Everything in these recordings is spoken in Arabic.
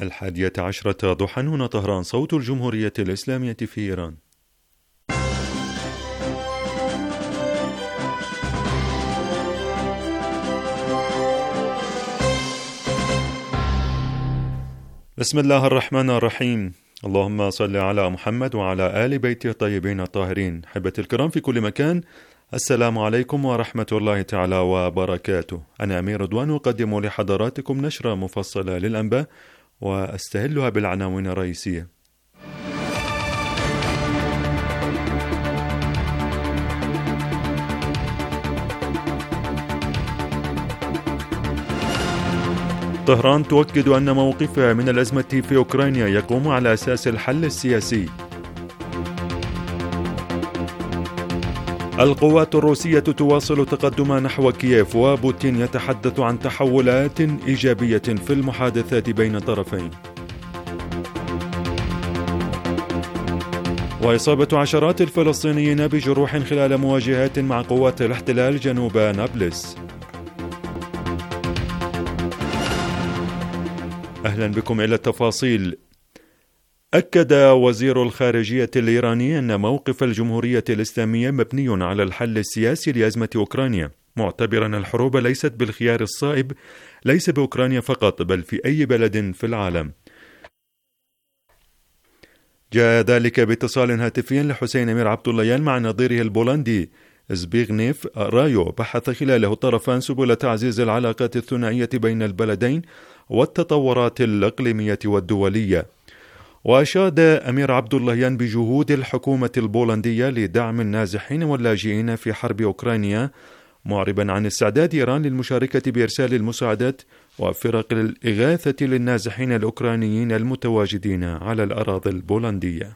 11 ضحى. هنا طهران، صوت الجمهورية الإسلامية في إيران. بسم الله الرحمن الرحيم. اللهم صل على محمد وعلى آل بيته الطيبين الطاهرين. حبة الكرام في كل مكان، السلام عليكم ورحمة الله تعالى وبركاته. أنا أمير رضوان أقدم لحضراتكم نشرة مفصلة للأنباء وأستهلها بالعناوين الرئيسية. طهران تؤكد أن موقفها من الأزمة في أوكرانيا يقوم على أساس الحل السياسي. القوات الروسية تواصل تقدمها نحو كييف، وبوتين يتحدث عن تحولات إيجابية في المحادثات بين الطرفين. وإصابة عشرات الفلسطينيين بجروح خلال مواجهات مع قوات الاحتلال جنوب نابلس. أهلا بكم إلى التفاصيل. أكد وزير الخارجية الإيراني أن موقف الجمهورية الإسلامية مبني على الحل السياسي لأزمة أوكرانيا، معتبرا الحروب ليست بالخيار الصائب ليس بأوكرانيا فقط بل في أي بلد في العالم. جاء ذلك باتصال هاتفي لحسين أمير عبداللهيان مع نظيره البولندي زبيغنيف رايو، بحث خلاله الطرفان سبل تعزيز العلاقات الثنائية بين البلدين والتطورات الإقليمية والدولية. وأشاد أمير عبداللهيان بجهود الحكومة البولندية لدعم النازحين واللاجئين في حرب أوكرانيا، معربا عن استعداد إيران للمشاركة بإرسال المساعدات وفرق الإغاثة للنازحين الأوكرانيين المتواجدين على الأراضي البولندية.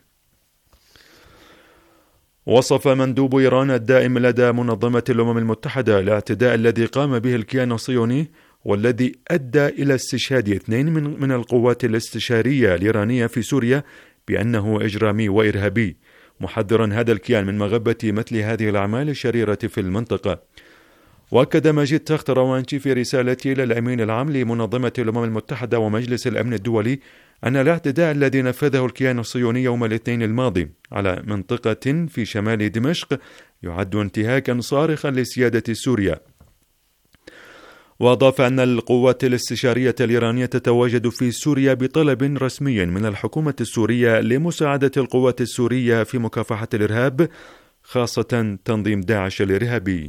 وصف مندوب إيران الدائم لدى منظمة الأمم المتحدة الاعتداء الذي قام به الكيان الصهيوني والذي أدى إلى استشهاد 2 من القوات الاستشارية الإيرانية في سوريا بأنه إجرامي وإرهابي، محذرا هذا الكيان من مغبة مثل هذه الأعمال الشريرة في المنطقة. وأكد مجيد تخت روانشي في رسالته إلى الأمين العام لمنظمة الأمم المتحدة ومجلس الأمن الدولي أن الاعتداء الذي نفذه الكيان الصهيوني يوم الاثنين الماضي على منطقة في شمال دمشق يعد انتهاكا صارخا لسيادة سوريا. وأضاف أن القوات الاستشارية الإيرانية تتواجد في سوريا بطلب رسمي من الحكومة السورية لمساعدة القوات السورية في مكافحة الإرهاب، خاصة تنظيم داعش الإرهابي.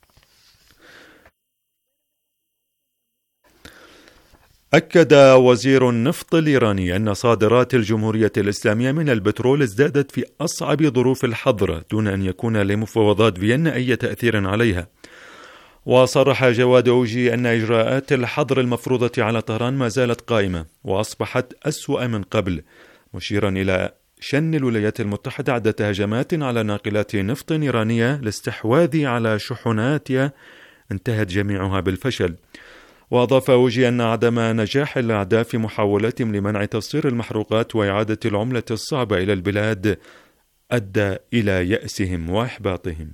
أكد وزير النفط الإيراني أن صادرات الجمهورية الإسلامية من البترول ازدادت في أصعب ظروف الحظر دون أن يكون لمفاوضات فيينا أي تأثير عليها. وصرح جواد أوجي أن إجراءات الحظر المفروضة على طهران ما زالت قائمة وأصبحت أسوأ من قبل، مشيرا إلى شن الولايات المتحدة عدة هجمات على ناقلات نفط إيرانية لاستحواذ على شحناتها انتهت جميعها بالفشل. وأضاف أوجي أن عدم نجاح الأعداء في محاولاتهم لمنع تصدير المحروقات وإعادة العملة الصعبة إلى البلاد أدى إلى يأسهم وإحباطهم.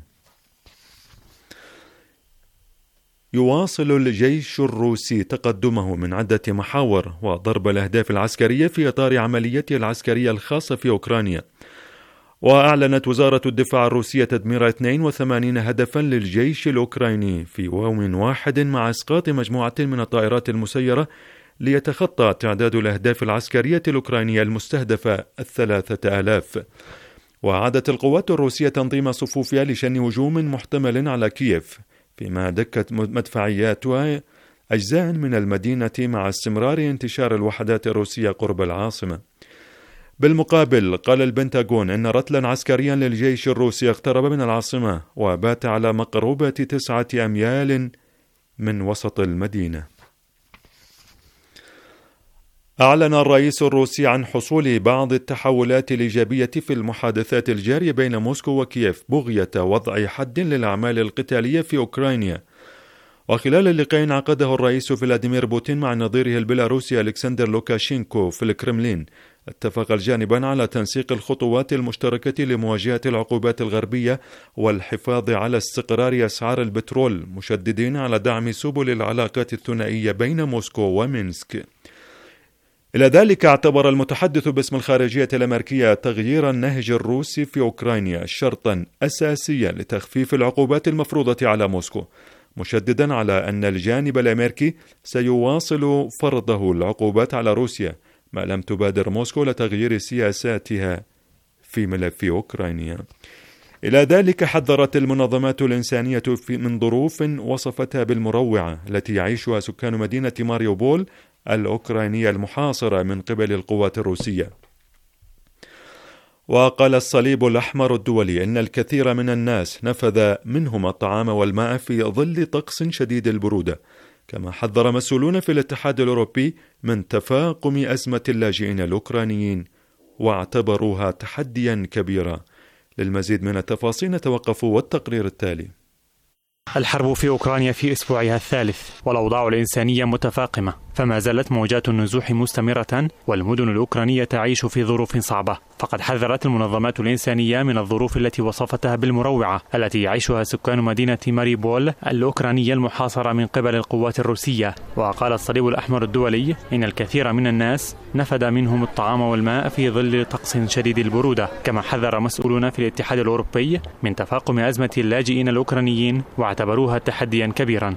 يواصل الجيش الروسي تقدمه من عدة محاور وضرب الأهداف العسكرية في إطار عمليته العسكرية الخاصة في أوكرانيا. وأعلنت وزارة الدفاع الروسية تدمير 82 هدفا للجيش الأوكراني في يوم واحد، مع إسقاط مجموعة من الطائرات المسيرة ليتخطى تعداد الأهداف العسكرية الأوكرانية المستهدفة 3000. وعادت القوات الروسية تنظيم صفوفها لشن هجوم محتمل على كييف، فيما دكت مدفعياتها أجزاء من المدينة مع استمرار انتشار الوحدات الروسية قرب العاصمة. بالمقابل قال البنتاغون أن رتلا عسكريا للجيش الروسي اقترب من العاصمة وبات على مقربة 9 أميال من وسط المدينة. أعلن الرئيس الروسي عن حصول بعض التحولات الإيجابية في المحادثات الجارية بين موسكو وكييف بغية وضع حد للأعمال القتالية في أوكرانيا. وخلال اللقاء عقده الرئيس فلاديمير بوتين مع نظيره البيلاروسي ألكسندر لوكاشينكو في الكرملين، اتفق الجانبان على تنسيق الخطوات المشتركة لمواجهة العقوبات الغربية والحفاظ على استقرار أسعار البترول، مشددين على دعم سبل العلاقات الثنائية بين موسكو ومينسك. إلى ذلك اعتبر المتحدث باسم الخارجية الأمريكية تغيير النهج الروسي في أوكرانيا شرطا أساسيا لتخفيف العقوبات المفروضة على موسكو، مشددا على أن الجانب الأمريكي سيواصل فرضه العقوبات على روسيا ما لم تبادر موسكو لتغيير سياساتها في ملف أوكرانيا. إلى ذلك حذرت المنظمات الإنسانية من ظروف وصفتها بالمروعة التي يعيشها سكان مدينة ماريوبول الأوكرانية المحاصرة من قبل القوات الروسية. وقال الصليب الأحمر الدولي إن الكثير من الناس نفذ منهم الطعام والماء في ظل طقس شديد البرودة، كما حذر مسؤولون في الاتحاد الأوروبي من تفاقم أزمة اللاجئين الأوكرانيين واعتبروها تحديا كبيرا. للمزيد من التفاصيل نتوقف والتقرير التالي. الحرب في أوكرانيا في أسبوعها الثالث والأوضاع الإنسانية متفاقمة، فما زالت موجات النزوح مستمرة والمدن الأوكرانية تعيش في ظروف صعبة. فقد حذرت المنظمات الإنسانية من الظروف التي وصفتها بالمروعة التي يعيشها سكان مدينة ماريوبول الأوكرانية المحاصرة من قبل القوات الروسية. وقال الصليب الأحمر الدولي إن الكثير من الناس نفد منهم الطعام والماء في ظل طقس شديد البرودة، كما حذر مسؤولون في الاتحاد الأوروبي من تفاقم أزمة اللاجئين الأوكرانيين واعتبروها تحديا كبيرا.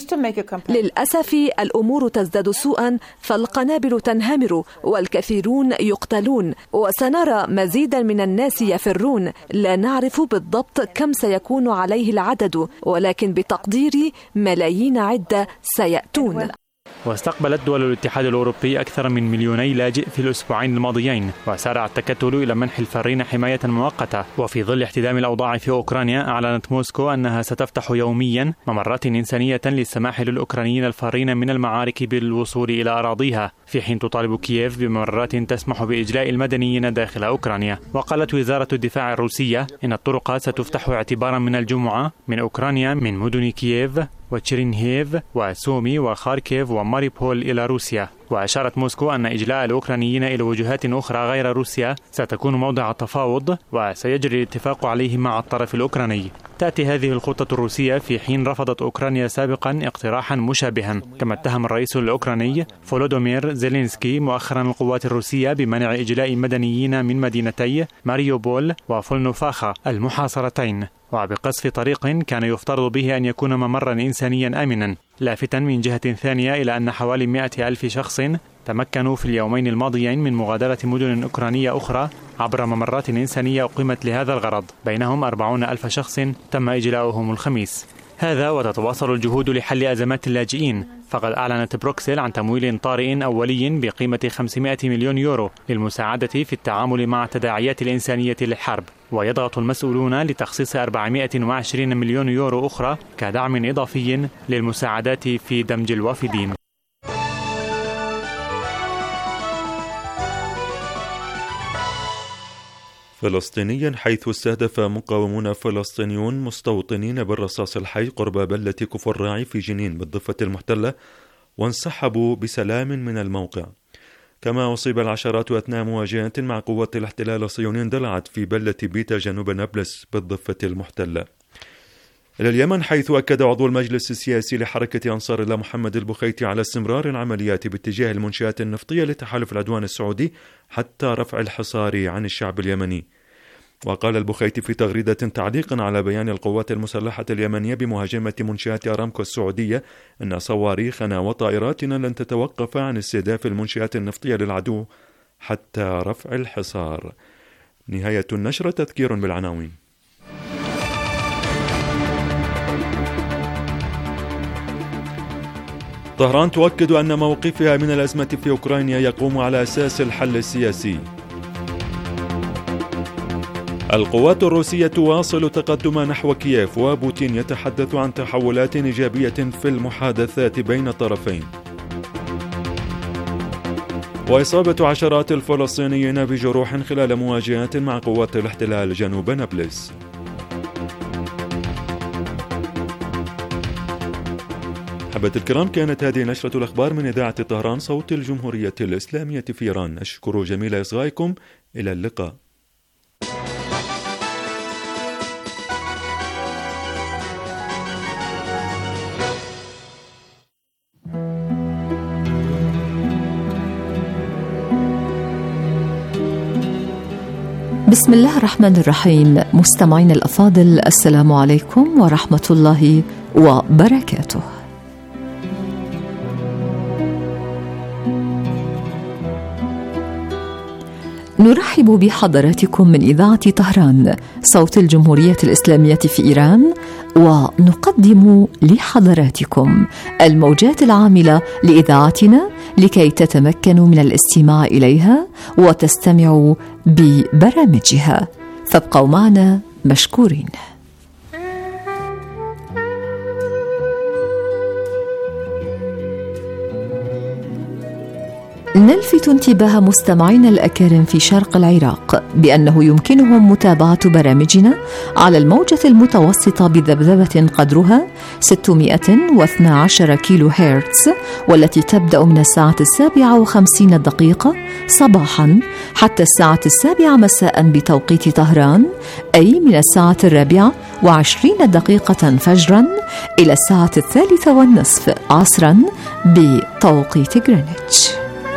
للأسف الأمور تزداد سوءا، فالقنابل تنهمر والكثيرون يقتلون، وسنرى مزيدا من الناس يفرون. لا نعرف بالضبط كم سيكون عليه العدد، ولكن بتقديري ملايين عدة سيأتون. واستقبلت دول الاتحاد الأوروبي أكثر من 2 مليون لاجئ في الأسبوعين الماضيين، وسارع التكتل إلى منح الفارين حماية مؤقتة. وفي ظل احتدام الأوضاع في أوكرانيا، أعلنت موسكو أنها ستفتح يوميا ممرات إنسانية للسماح للأوكرانيين الفارين من المعارك بالوصول إلى أراضيها، في حين تطالب كييف بممرات تسمح بإجلاء المدنيين داخل أوكرانيا. وقالت وزارة الدفاع الروسية إن الطرق ستفتح اعتبارا من الجمعة من أوكرانيا من مدن كييف وتشيرنيهيف وسومي وخاركيف وماريبول إلى روسيا. وأشارت موسكو أن إجلاء الأوكرانيين إلى وجهات أخرى غير روسيا ستكون موضع تفاوض وسيجري الاتفاق عليه مع الطرف الأوكراني. تأتي هذه الخطة الروسية في حين رفضت أوكرانيا سابقا اقتراحا مشابها، كما اتهم الرئيس الأوكراني فولودومير زيلينسكي مؤخرا القوات الروسية بمنع إجلاء مدنيين من مدينتي ماريوبول وفولنوفاخا المحاصرتين، وبقصف طريق كان يفترض به أن يكون ممرا إنسانيا آمنا، لافتا من جهة ثانية إلى أن حوالي 100,000 شخص تمكنوا في اليومين الماضيين من مغادرة مدن أوكرانية أخرى عبر ممرات إنسانية أقيمت لهذا الغرض، بينهم 40,000 شخص تم إجلاؤهم الخميس. هذا وتتواصل الجهود لحل أزمات اللاجئين، فقد أعلنت بروكسل عن تمويل طارئ أولي بقيمة 500 مليون يورو للمساعدة في التعامل مع التداعيات الإنسانية للحرب. ويضغط المسؤولون لتخصيص 420 مليون يورو أخرى كدعم إضافي للمساعدات في دمج الوافدين. فلسطينيا، حيث استهدف مقاومون فلسطينيون مستوطنين بالرصاص الحي قرب بلدة كفر راعي في جنين بالضفة المحتلة وانسحبوا بسلام من الموقع. كما أصيب العشرات أثناء مواجهة مع قوات الاحتلال الصهيوني اندلعت في بلدة بيتا جنوب نابلس بالضفة المحتلة. إلى اليمن، حيث أكد عضو المجلس السياسي لحركة أنصار الله محمد البخيتي على استمرار العمليات باتجاه المنشآت النفطية لتحالف العدوان السعودي حتى رفع الحصار عن الشعب اليمني. وقال البخيتي في تغريدة تعليقا على بيان القوات المسلحة اليمنية بمهاجمة منشآت أرامكو السعودية أن صواريخنا وطائراتنا لن تتوقف عن استهداف المنشآت النفطية للعدو حتى رفع الحصار. نهاية النشرة. تذكير بالعناوين. طهران تؤكد أن موقفها من الأزمة في أوكرانيا يقوم على أساس الحل السياسي. القوات الروسية تواصل تقدم نحو كييف، وبوتين يتحدث عن تحولات إيجابية في المحادثات بين الطرفين. وإصابة عشرات الفلسطينيين بجروح خلال مواجهات مع قوات الاحتلال جنوب نابلس. أحبتي الكرام، كانت هذه نشرة الأخبار من إذاعة طهران صوت الجمهورية الإسلامية في إيران. أشكر جميل إصغائكم. إلى اللقاء. بسم الله الرحمن الرحيم. مستمعين الأفاضل، السلام عليكم ورحمة الله وبركاته. نرحب بحضراتكم من إذاعة طهران صوت الجمهورية الإسلامية في إيران، ونقدم لحضراتكم الموجات العاملة لإذاعتنا لكي تتمكنوا من الاستماع إليها وتستمعوا ببرامجها، فابقوا معنا مشكورين. نلفت انتباه مستمعينا الأكارم في شرق العراق بأنه يمكنهم متابعة برامجنا على الموجة المتوسطة بذبذبة قدرها 612 كيلو هرتز، والتي تبدأ من الساعة 7:50 صباحا حتى الساعة 7 مساء بتوقيت طهران، أي من الساعة 4:20 فجرا إلى الساعة 3:30 عصرا بتوقيت غرينتش.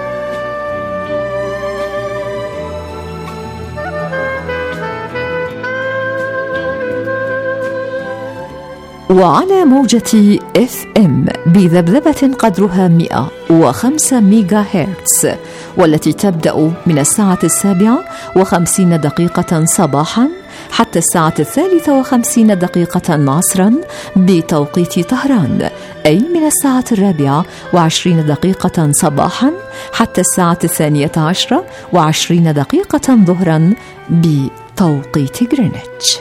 وعلى موجة FM بذبذبة قدرها 105 ميجا هرتز، والتي تبدأ من الساعة 7:50 صباحا حتى الساعة 3:50 عصرا بتوقيت طهران، أي من الساعة 4:20 صباحا حتى الساعة 12:20 ظهرا بتوقيت غرينتش.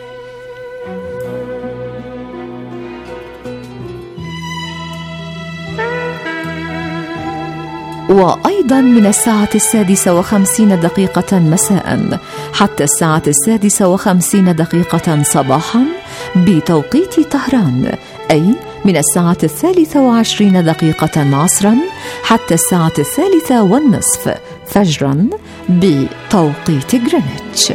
وأيضا من الساعة 6:50 مساء حتى الساعة 6:50 صباحا بتوقيت طهران، أي من الساعة 23:20 عصرا حتى الساعة 3:30 فجرا بتوقيت غرينتش.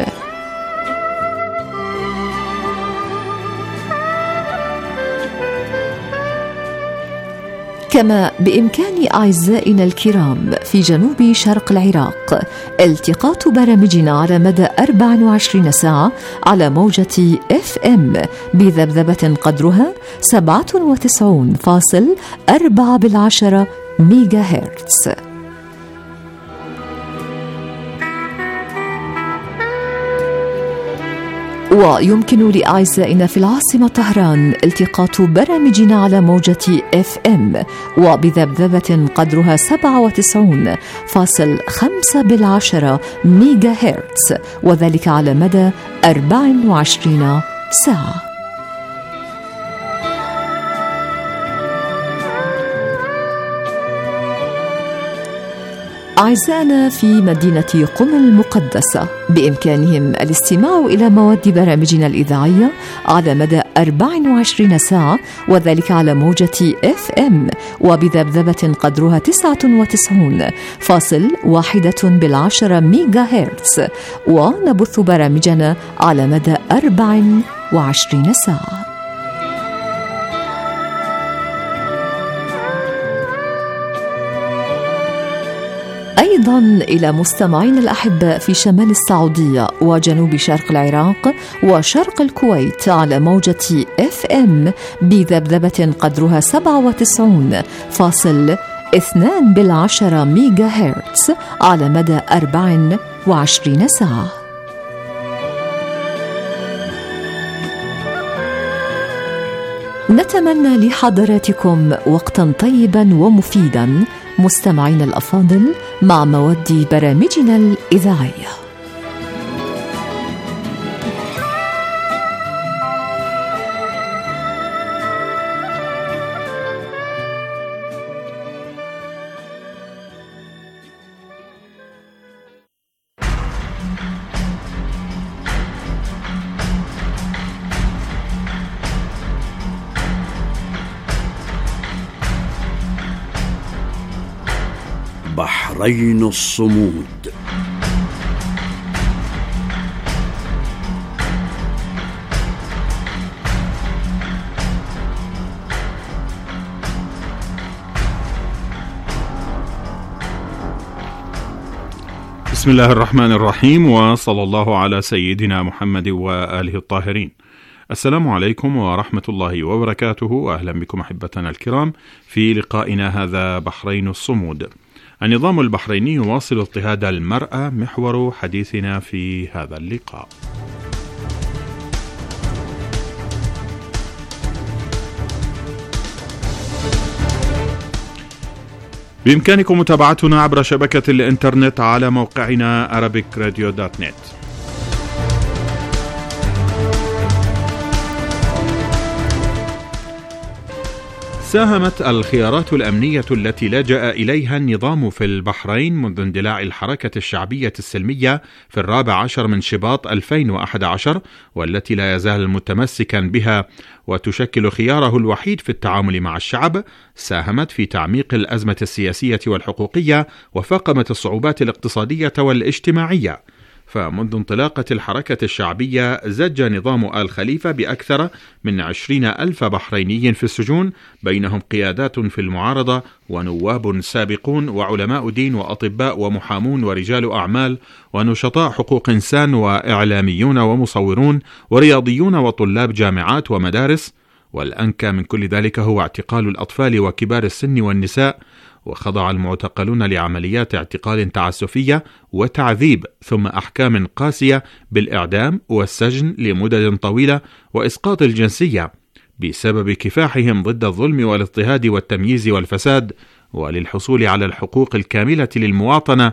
كما بإمكان أعزائنا الكرام في جنوب شرق العراق التقاط برامجنا على مدى 24 ساعة على موجة FM بذبذبة قدرها 97.4 ميجا هرتز. ويمكن لأعزائنا في العاصمة طهران التقاط برامجنا على موجة FM وبذبذبة قدرها 97.5 ميجا هرتز، وذلك على مدى 24 ساعة. أعزائنا في مدينة قم المقدسة بإمكانهم الاستماع إلى مواد برامجنا الإذاعية على مدى 24 ساعة، وذلك على موجة FM وبذبذبة قدرها 99.1 ميجا هرتز، ونبث برامجنا على مدى 24 ساعة. أيضا إلى مستمعين الأحباء في شمال السعودية وجنوب شرق العراق وشرق الكويت على موجة FM بذبذبة قدرها 97.2 ميجا هرتز على مدى 24 ساعة. نتمنى لحضراتكم وقتا طيبا ومفيدا مستمعين الأفاضل مع مواد برامجنا الإذاعية. بحرين الصمود. بسم الله الرحمن الرحيم، وصلى الله على سيدنا محمد وآله الطاهرين. السلام عليكم ورحمة الله وبركاته، وأهلا بكم أحبتنا الكرام في لقائنا هذا بحرين الصمود. النظام البحريني يواصل اضطهاد المرأة، محور حديثنا في هذا اللقاء. بإمكانكم متابعتنا عبر شبكة الإنترنت على موقعنا arabicradio.net. ساهمت الخيارات الأمنية التي لجأ إليها النظام في البحرين منذ اندلاع الحركة الشعبية السلمية في 14 من شباط 2011، والتي لا يزال متمسكا بها وتشكل خياره الوحيد في التعامل مع الشعب، ساهمت في تعميق الأزمة السياسية والحقوقية وفاقمت الصعوبات الاقتصادية والاجتماعية. فمنذ انطلاقة الحركة الشعبية زج نظام آل خليفة بأكثر من 20,000 بحريني في السجون، بينهم قيادات في المعارضة ونواب سابقون وعلماء دين وأطباء ومحامون ورجال أعمال ونشطاء حقوق إنسان وإعلاميون ومصورون ورياضيون وطلاب جامعات ومدارس. والأنكى من كل ذلك هو اعتقال الأطفال وكبار السن والنساء، وخضع المعتقلون لعمليات اعتقال تعسفية وتعذيب، ثم أحكام قاسية بالإعدام والسجن لمدد طويلة وإسقاط الجنسية بسبب كفاحهم ضد الظلم والاضطهاد والتمييز والفساد، وللحصول على الحقوق الكاملة للمواطنة.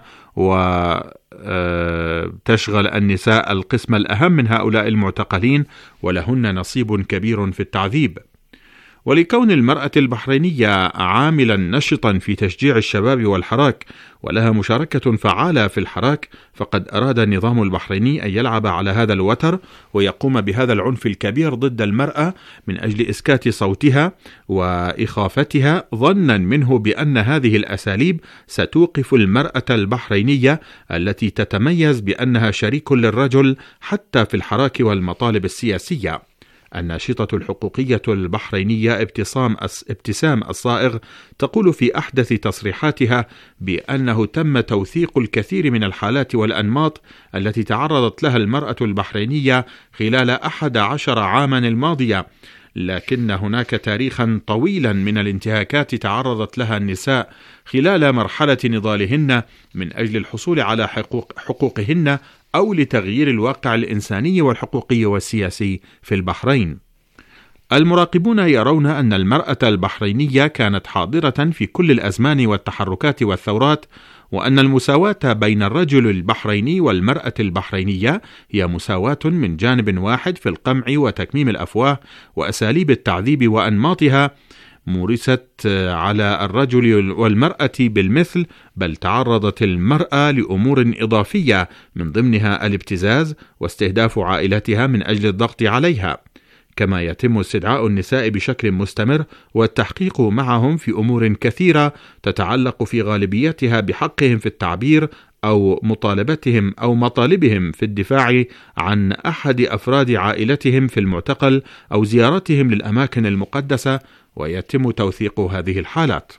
وتشغل النساء القسم الأهم من هؤلاء المعتقلين، ولهن نصيب كبير في التعذيب. ولكون المرأة البحرينية عاملا نشطا في تشجيع الشباب والحراك ولها مشاركة فعالة في الحراك، فقد أراد النظام البحريني أن يلعب على هذا الوتر ويقوم بهذا العنف الكبير ضد المرأة من أجل إسكات صوتها وإخافتها، ظنا منه بأن هذه الأساليب ستوقف المرأة البحرينية التي تتميز بأنها شريك للرجل حتى في الحراك والمطالب السياسية. الناشطة الحقوقية البحرينية ابتسام الصائغ تقول في أحدث تصريحاتها بأنه تم توثيق الكثير من الحالات والأنماط التي تعرضت لها المرأة البحرينية خلال 11 عاما الماضية، لكن هناك تاريخا طويلا من الانتهاكات تعرضت لها النساء خلال مرحلة نضالهن من أجل الحصول على حقوقهن أو لتغيير الواقع الإنساني والحقوقي والسياسي في البحرين. المراقبون يرون أن المرأة البحرينية كانت حاضرة في كل الأزمان والتحركات والثورات، وأن المساواة بين الرجل البحريني والمرأة البحرينية هي مساواة من جانب واحد في القمع وتكميم الأفواه وأساليب التعذيب وأنماطها، مورست على الرجل والمرأة بالمثل، بل تعرضت المرأة لأمور إضافية من ضمنها الابتزاز واستهداف عائلتها من أجل الضغط عليها، كما يتم استدعاء النساء بشكل مستمر والتحقيق معهم في أمور كثيرة تتعلق في غالبيتها بحقهم في التعبير أو مطالبتهم أو مطالبهم في الدفاع عن أحد أفراد عائلتهم في المعتقل أو زيارتهم للأماكن المقدسة، ويتم توثيق هذه الحالات.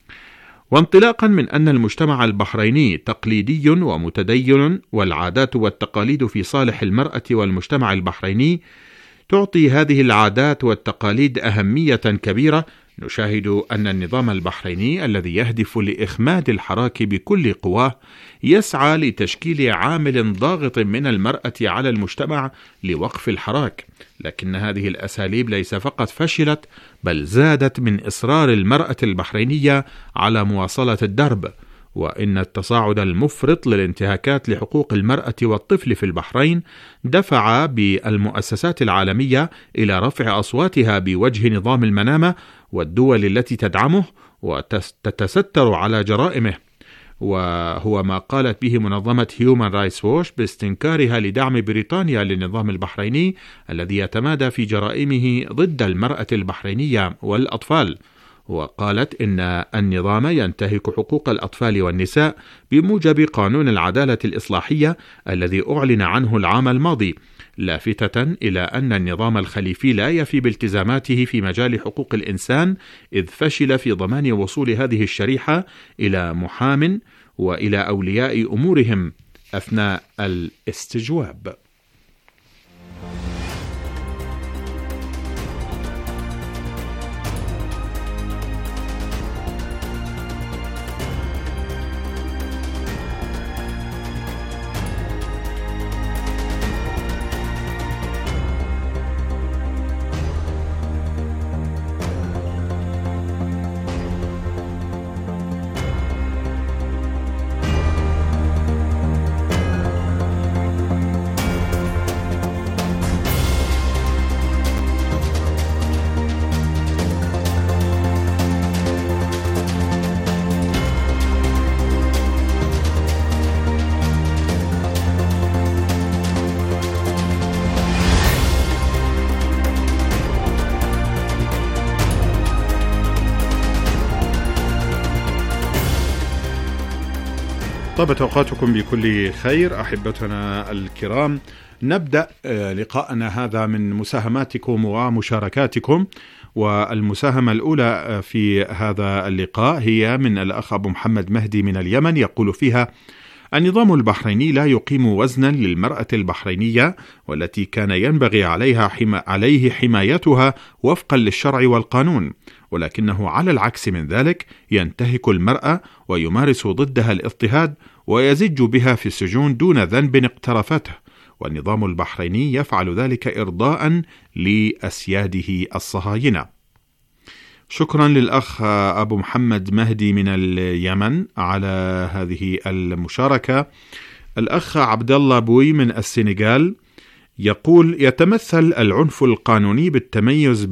وانطلاقا من أن المجتمع البحريني تقليدي ومتدين، والعادات والتقاليد في صالح المرأة والمجتمع البحريني تعطي هذه العادات والتقاليد أهمية كبيرة، نشاهد أن النظام البحريني الذي يهدف لإخماد الحراك بكل قواه يسعى لتشكيل عامل ضاغط من المرأة على المجتمع لوقف الحراك، لكن هذه الأساليب ليس فقط فشلت، بل زادت من إصرار المرأة البحرينية على مواصلة الدرب. وإن التصاعد المفرط للانتهاكات لحقوق المرأة والطفل في البحرين دفع بالمؤسسات العالمية إلى رفع أصواتها بوجه نظام المنامة والدول التي تدعمه وتتستر على جرائمه، وهو ما قالت به منظمة هيومان رايتس ووش باستنكارها لدعم بريطانيا للنظام البحريني الذي يتمادى في جرائمه ضد المرأة البحرينية والأطفال. وقالت إن النظام ينتهك حقوق الأطفال والنساء بموجب قانون العدالة الإصلاحية الذي أعلن عنه العام الماضي، لافتة إلى أن النظام الخليفي لا يفي بالتزاماته في مجال حقوق الإنسان، إذ فشل في ضمان وصول هذه الشريحة إلى محام وإلى أولياء أمورهم أثناء الاستجواب. طابت أوقاتكم بكل خير أحبتنا الكرام. نبدأ لقاءنا هذا من مساهماتكم ومشاركاتكم، والمساهمة الأولى في هذا اللقاء هي من الأخ أبو محمد مهدي من اليمن، يقول فيها: النظام البحريني لا يقيم وزنا للمرأة البحرينية، والتي كان ينبغي عليه حمايتها وفقا للشرع والقانون، ولكنه على العكس من ذلك ينتهك المرأة ويمارس ضدها الاضطهاد ويزج بها في السجون دون ذنب اقترفته، والنظام البحريني يفعل ذلك إرضاء لأسياده الصهاينة. شكرا للأخ أبو محمد مهدي من اليمن على هذه المشاركة. الأخ عبد الله بوي من السنغال يقول: يتمثل العنف القانوني بالتمييز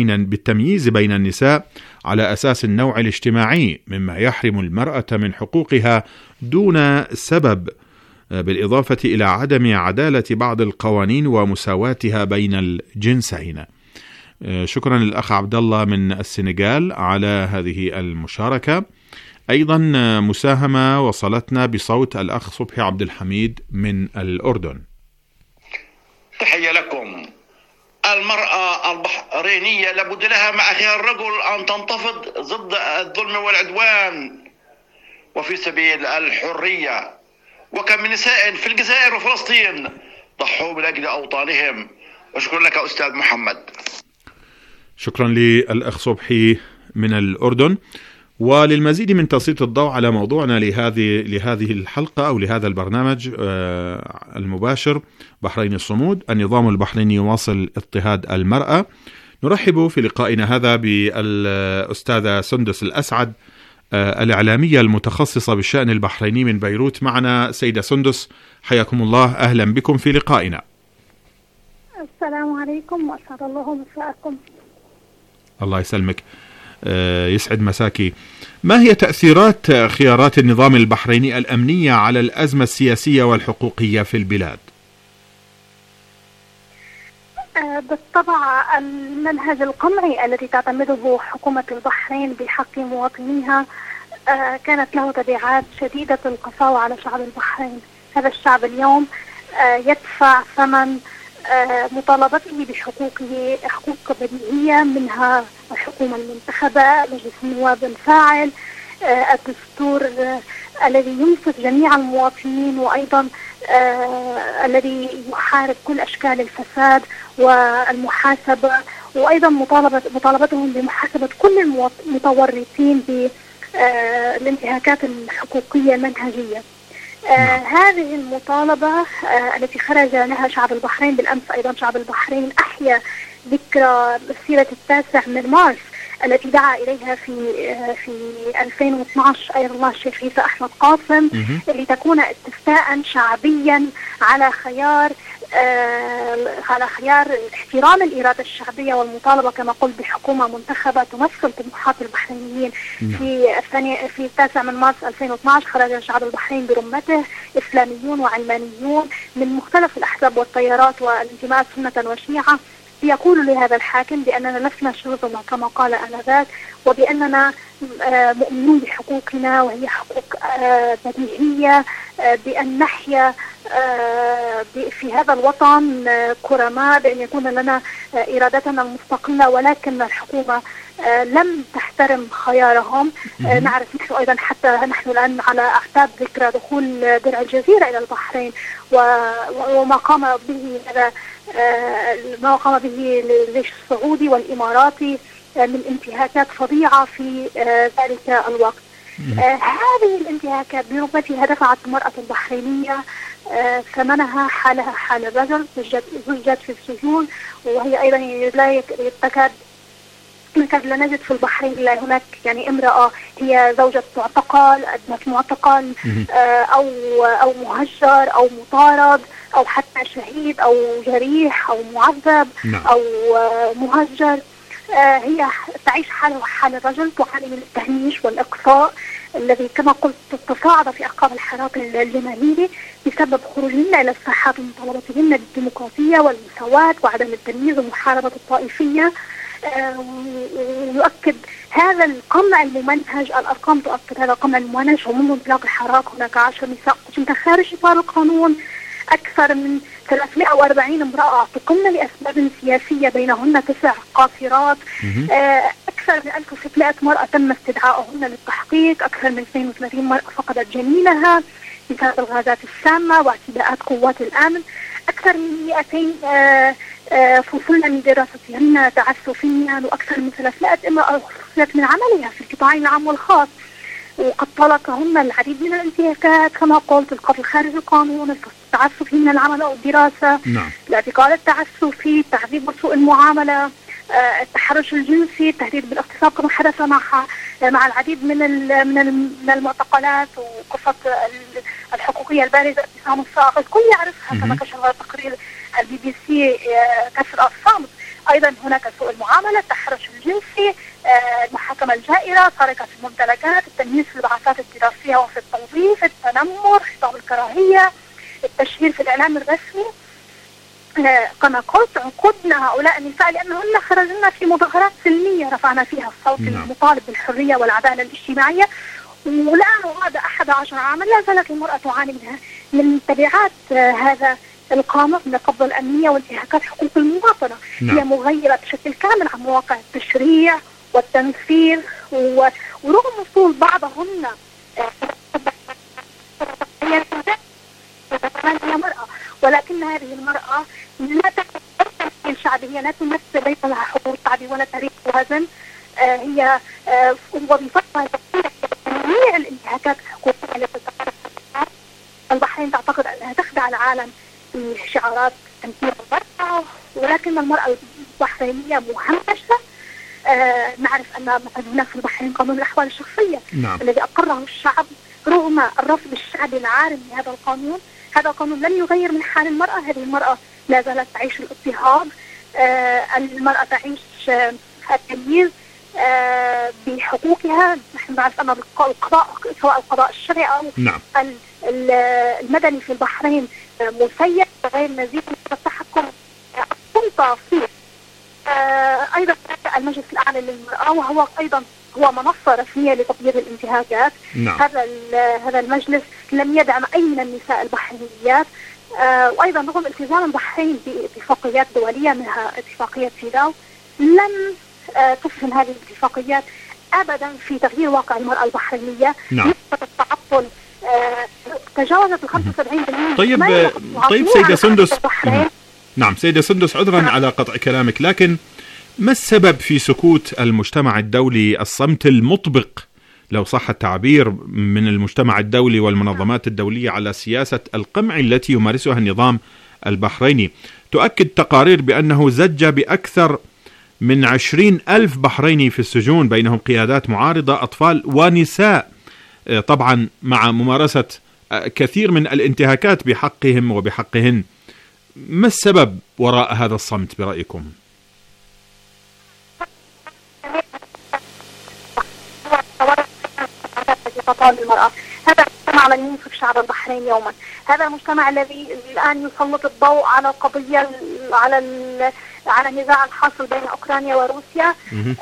بين النساء على أساس النوع الاجتماعي، مما يحرم المرأة من حقوقها دون سبب، بالإضافة إلى عدم عدالة بعض القوانين ومساواتها بين الجنسين. شكرا للأخ عبد الله من السنغال على هذه المشاركة. أيضا مساهمة وصلتنا بصوت الأخ صبحي عبد الحميد من الأردن. تحية لكم. المرأة البحرينية لابد لها مع أخيها الرجل أن تنتفض ضد الظلم والعدوان وفي سبيل الحرية، وكم من نساء في الجزائر وفلسطين ضحوا من أجل أوطانهم. وشكرا لك أستاذ محمد. شكرا للأخ صبحي من الأردن. وللمزيد من تسليط الضوء على موضوعنا لهذه الحلقة أو لهذا البرنامج المباشر بحرين الصمود، النظام البحريني يواصل اضطهاد المرأة، نرحب في لقائنا هذا بالأستاذة سندس الأسعد، الإعلامية المتخصصة بالشأن البحريني من بيروت. معنا سيدة سندس، حياكم الله، أهلا بكم في لقائنا. السلام عليكم وأسعد الله مساءكم. الله يسلمك، يسعد مساكي. ما هي تأثيرات خيارات النظام البحريني الأمنية على الأزمة السياسية والحقوقية في البلاد؟ بالطبع المنهج القمعي الذي تعتمده حكومة البحرين بحق مواطنيها كانت له تبعات شديدة القساوة على شعب البحرين. هذا الشعب اليوم يدفع ثمن مطالبته بحقوقه، حقوق بديهية، منها الحكومة المنتخبة، مجلس النواب الفاعل، الدستور الذي ينصف جميع المواطنين، وأيضا الذي يحارب كل أشكال الفساد والمحاسبة، وأيضا مطالبتهم بمحاسبة كل المتورطين بالانتهاكات الحقوقية المنهجية. هذه المطالبة التي خرج لها شعب البحرين بالأمس، أيضا شعب البحرين أحيا ذكرى مسيرة 9 مارس التي دعا إليها في 2012 أيضا الله الشيخ عيسى أحمد قاسم، لتكون استفتاء شعبيا على خيار احترام الإرادة الشعبية والمطالبة كما قلت بحكومة منتخبة تمثل طموحات البحرينيين. في 9 مارس 2012 خرج شعب البحرين برمته إسلاميون وعلمانيون من مختلف الأحزاب والتيارات والانتماءات سنة وشيعة، يقول لهذا الحاكم بأننا لسنا شرذمة كما قال آنذاك، وبأننا مؤمنون بحقوقنا وهي حقوق بديهية، بأن نحيا في هذا الوطن كرماء، بأن يكون لنا إرادتنا المستقلة، ولكن الحكومة لم تحترم خيارهم. نعرف نحن أيضا حتى نحن الآن على أعتاب ذكرى دخول درع الجزيرة إلى البحرين وما قام به هذا ما قام به الجيش السعودي والإماراتي من انتهاكات فظيعة في ذلك الوقت. هذه الانتهاكات برمتها دفعت المرأة البحرينية ثمنها حالها حال الرجل، زوجت في السجون، وهي أيضا لا نكاد لا نجد في البحرين إلا هناك يعني امرأة هي زوجة معتقل، ابنة معتقل، أو مهجر أو مطارد أو حتى شهيد أو جريح أو معذب أو مهجر. هي تعيش حالها حال الرجل، تعاني من التهميش والإقصاء الذي كما قلت تصاعد في أعقاب الحراك الجماهيري بسبب خروجهن إلى الساحات ومطالبتهن بالديمقراطية والمساواة وعدم التمييز ومحاربة الطائفية. يؤكد هذا القمع الممنهج، الأرقام تؤكد هذا القمع الممنهج، ومنذ انطلاق الحراك هناك 10 نساء قتلن خارج إطار القانون، أكثر من 340 امرأة اعتقلن لأسباب سياسية بينهن 9 قاصرات، أكثر من 1600 مرأة تم استدعائهن للتحقيق، أكثر من 32 مرأة فقدت جنينها بسبب الغازات السامة واعتداءات قوات الأمن، أكثر من 200 فصلن من دراستهن تعسفيا، وأكثر من 300 امرأة فصلت من عملها في القطاعين العام والخاص، وقد طلقهن العديد من الانتهاكات كما قلت: القتل خارج القانون، التعسف من العمل أو الدراسة، الاعتقال التعسفي، التعذيب وسوء المعاملة، التحرش الجنسي، التهديد بالاغتصاب كما حدث مع العديد من المعتقلات، وقصة الحقوقية البارزة ابتسام الصاغ الكل يعرفها كما كشف تقرير الBBC كسر الصمت. أيضا هناك سوء المعاملة، التحرش الجنسي، المحاكمة الجائرة، سرقة الممتلكات، التمييز في البعثات الدراسية وفي التوظيف، التنمر، خطاب الكراهية، التشهير في الإعلام الرسمي. كما قلت عقدنا هؤلاء النساء لأنهن خرجنا في مظاهرات سلمية رفعنا فيها الصوت المطالب بالحرية والعدالة الاجتماعية، والآن وبعد 11 عاما لا زالت المرأة تعاني من تبعات هذا القامة من القبضة الأمنية وانتهاكات حقوق المواطنة. هي مغيرة بشكل كامل عن مواقع التشريع والتنفيذ، ورغم وصول بعضهن هي مرأة، ولكن هذه المرأة لا تمثل شعبية، لا تمثل ليس لها حقوق شعبي ولا تاريخ وزن. هي وظيفتها جميع الانتهاكات الحقوقية التي تقرر البحرين تعتقد أنها تخدع العالم بشعارات تمثيل المرأة، ولكن المرأة البحرينية مهمشة. نعرف أن مثلا هناك في البحرين قانون الأحوال الشخصية الذي أقره الشعب رغم الرفض الشعبي العارم لهذا القانون. هذا القانون لم يغير من حال المرأة. هذه المرأة لا زالت تعيش الاضطهاد، المرأة تعيش التمييز بحقوقها. نحن نعرف أن القضاء سواء القضاء الشرعي أو المدني في البحرين مسير غير نزيه من التحكم السلطة فيه. أيضا المجلس الأعلى للمرأة وهو أيضا هو منصة رسمية لتطوير الانتهاكات. هذا المجلس لم يدعم أي من النساء البحرينيات، وأيضا رغم التزام البحرين باتفاقيات دولية منها اتفاقية سيداو لم تسهم هذه الاتفاقيات أبدا في تغيير واقع المرأة البحرينية. نسبة التعطل تجاوزت 75%. طيب سيدة سندس، نعم سيدة سندس، عذرا على قطع كلامك، لكن ما السبب في سكوت المجتمع الدولي، الصمت المطبق لو صح التعبير من المجتمع الدولي والمنظمات الدولية على سياسة القمع التي يمارسها النظام البحريني؟ تؤكد تقارير بأنه زج بأكثر من 20,000 بحريني في السجون، بينهم قيادات معارضة، أطفال ونساء، طبعا مع ممارسة كثير من الانتهاكات بحقهم وبحقهن. ما السبب وراء هذا الصمت برأيكم؟ المرأة هذا المجتمع الذي ينصف شعب البحرين يوما، هذا المجتمع الذي الآن يسلط الضوء على القضية على النزاع الحاصل بين أوكرانيا وروسيا.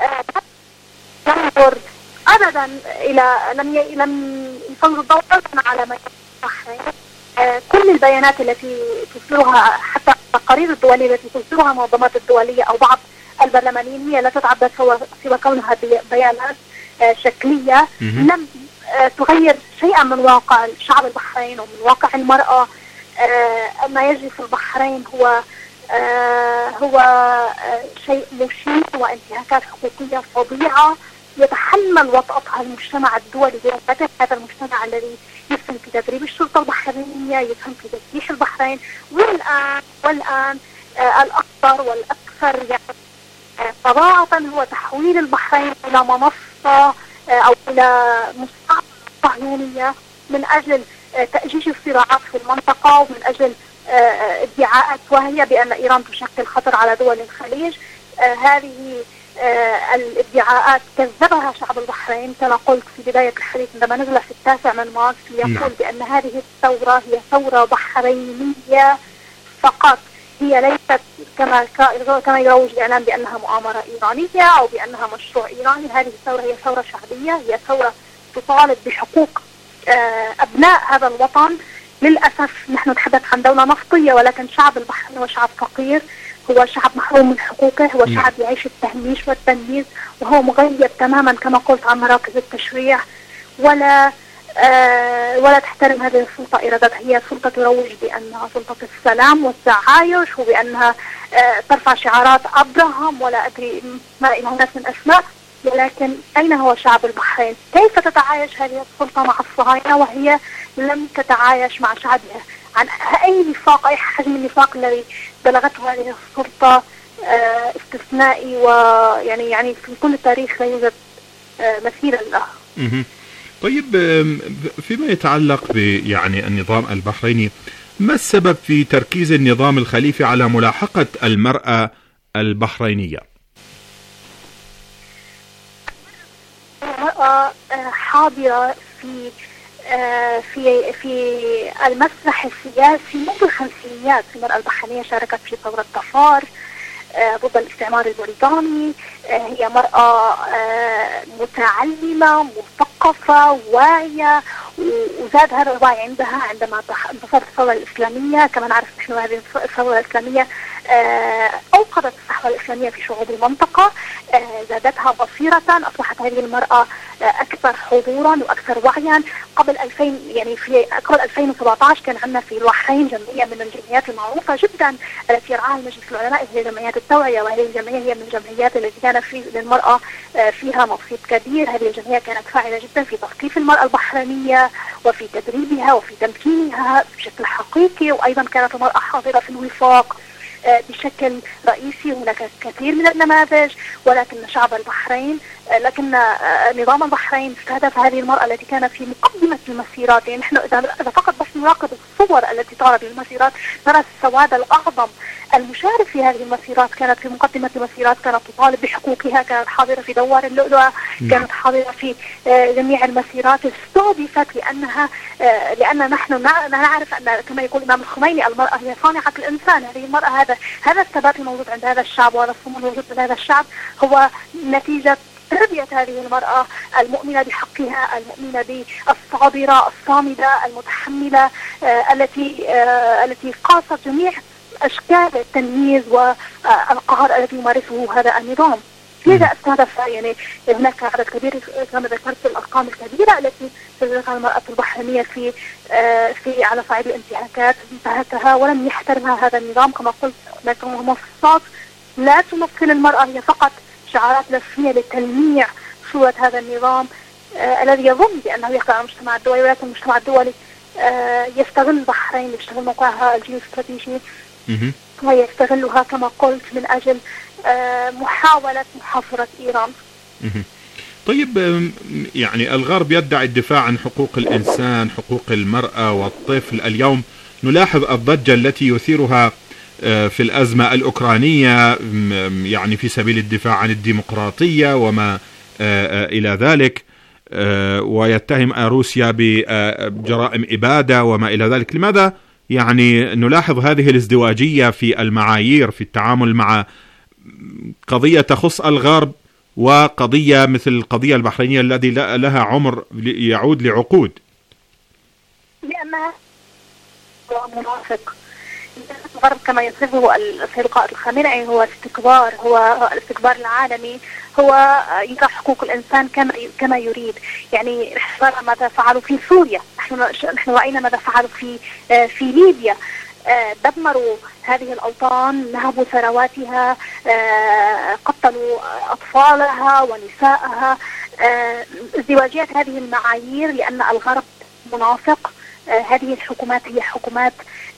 ينظر أبدا إلى لم يسلط الضوء أبدا على البحرين. كل البيانات التي تصدرها حتى التقارير الدولية التي تصدرها المنظمات الدولية أو بعض البرلمانيين هي لا تتعبر سوى كونها بيانات شكلية لم تغير شيئا من واقع شعب البحرين ومن واقع المرأة. ما يجري في البحرين هو شيء مشين وانتهاكات حقوقية فظيعة يتحمل وطأتها المجتمع الدولي برمته. هذا المجتمع الذي يسهم في تدريب الشرطة البحرينية، يسهم في تفتيش البحرين، والآن الأكثر والأكثر يعني فظاعة هو تحويل البحرين إلى منصة أو إلى مستعمرة صهيونية من أجل تأجيج الصراعات في المنطقة ومن أجل ادعاءات وهي بأن إيران تشكل خطر على دول الخليج. هذه الادعاءات كذبها شعب البحرين كما قلت في بداية الحديث عندما نزل في 9 مارس ليقول بأن هذه الثورة هي ثورة بحرينية فقط، هي ليست كما يروج الإعلام بأنها مؤامرة إيرانية أو بأنها مشروع إيراني. هذه الثورة هي ثورة شعبية، هي ثورة تطالب بحقوق أبناء هذا الوطن. للأسف نحن نتحدث عن دولة نفطية، ولكن شعب البحرين هو شعب فقير، هو شعب محروم من حقوقه، هو شعب يعيش التهميش والتمييز، وهو مغيب تماما كما قلت عن مراكز التشريع، ولا تحترم هذه السلطة إرادتها. هي سلطة تروج بأنها سلطة السلام والتعايش وبأنها ترفع شعارات أبراهام ولا أدري ما إلى هناك من أسماء، ولكن أين هو شعب البحرين؟ كيف تتعايش هذه السلطة مع الصهاينة وهي لم تتعايش مع شعبها؟ عن أي نفاق، أي حجم النفاق الذي بلغته هذه السلطة استثنائي، ويعني في كل التاريخ لا يوجد مثيلا له. طيب، فيما يتعلق يعني النظام البحريني، ما السبب في تركيز النظام الخليفي على ملاحقة المرأة البحرينية؟ المرأة حاضرة في المسرح السياسي منذ الخمسينيات. المرأة البحرينية شاركت في ثورة ظفار ضد الاستعمار البريطاني. هي مرأة متعلمة مثقفة واعية، وزاد هذا الوعي عندها عندما انتصرت الثورة الإسلامية. كما نعرف نحن هذه الثورة الإسلامية أوقظت الصحوة الإسلامية في شعوب المنطقة، زادتها بصيرة، أصبحت هذه المرأة أكثر حضورا وأكثر وعيا. قبل 2017 كان عندنا في البحرين جمعية من الجمعيات المعروفة جدا التي يرعاها مجلس العلماء، هي جمعيات التوعية، وهذه الجمعية هي من الجمعيات التي كان للمرأة فيها نصيب كبير. هذه الجمعية كانت فاعلة جدا في تثقيف المرأة البحرينية وفي تدريبها وفي تمكينها بشكل حقيقي، وأيضا كانت المرأة حاضرة في الوفاق بشكل رئيسي. هناك كثير من النماذج، ولكن شعب البحرين، لكن نظام البحرين استهدف هذه المرأة التي كانت في مقدمة المسيرات. يعني نحن إذا فقط بس نراقب الصور التي تعرض للمسيرات نرى السواد الأعظم. المشارك في هذه المسيرات كانت في مقدمة المسيرات، كانت تطالب بحقوقها، كانت حاضرة في دوار اللؤلؤة، كانت حاضرة في جميع المسيرات. استهدفت لأن نحن نعرف أن كما يقول الإمام الخميني المرأة هي صانعة الإنسان. هذه المرأة، هذا الثبات الموجود عند هذا الشعب وهذا الصمود الموجود عند هذا الشعب هو نتيجة تربية هذه المرأة المؤمنة بحقها، المؤمنة بالصابرة الصامدة المتحملة، التي قاست جميع أشكال التمييز والقهر الذي يمارسه هذا النظام. لذا استهدف يعني هناك عدد كبير كما ذكرت الأرقام الكبيرة التي سجلتها المرأة البحرينية في على صعيد الانتهاكات انتهكها ولم يحترمها هذا النظام. كما قلت هناك منصات لا تمثل المرأة، هي فقط شعارات رسمية لتلميع صورة هذا النظام الذي يظن بأنه يخضع المجتمع الدولي، ولكن المجتمع الدولي يستغل البحرين، يستغل موقعها الجيوستراتيجي ويستغلها كما قلت من أجل محاولة محاصرة إيران. طيب، يعني الغرب يدعي الدفاع عن حقوق الإنسان، حقوق المرأة والطفل. اليوم نلاحظ الضجة التي يثيرها في الأزمة الأوكرانية، يعني في سبيل الدفاع عن الديمقراطية وما إلى ذلك، ويتهم روسيا بجرائم إبادة وما إلى ذلك. لماذا يعني نلاحظ هذه الازدواجية في المعايير في التعامل مع قضية تخص الغرب وقضية مثل القضية البحرينية التي لها عمر يعود لعقود؟ لأنها منافق، الغرب كما يصفه السيد القائد الخامنئي هو استكبار، هو الاستكبار العالمي، هو يرى حقوق الإنسان كما يريد. يعني نحن نرى ماذا فعلوا في سوريا، نحن رأينا ماذا فعلوا في ليبيا، دمروا هذه الأوطان، نهبوا ثرواتها، قتلوا أطفالها ونساءها. ازدواجية هذه المعايير لأن الغرب منافق. هذه الحكومات هي حكومات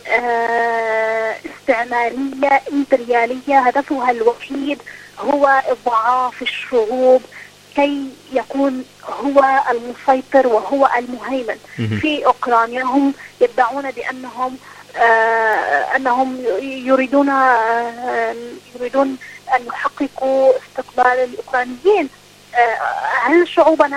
استعمارية إمبريالية، هدفها الوحيد هو إضعاف الشعوب كي يكون هو المسيطر وهو المهيمن. في أوكرانيا هم يدعون بأنهم يريدون أن يحققوا استقلال الأوكرانيين. هل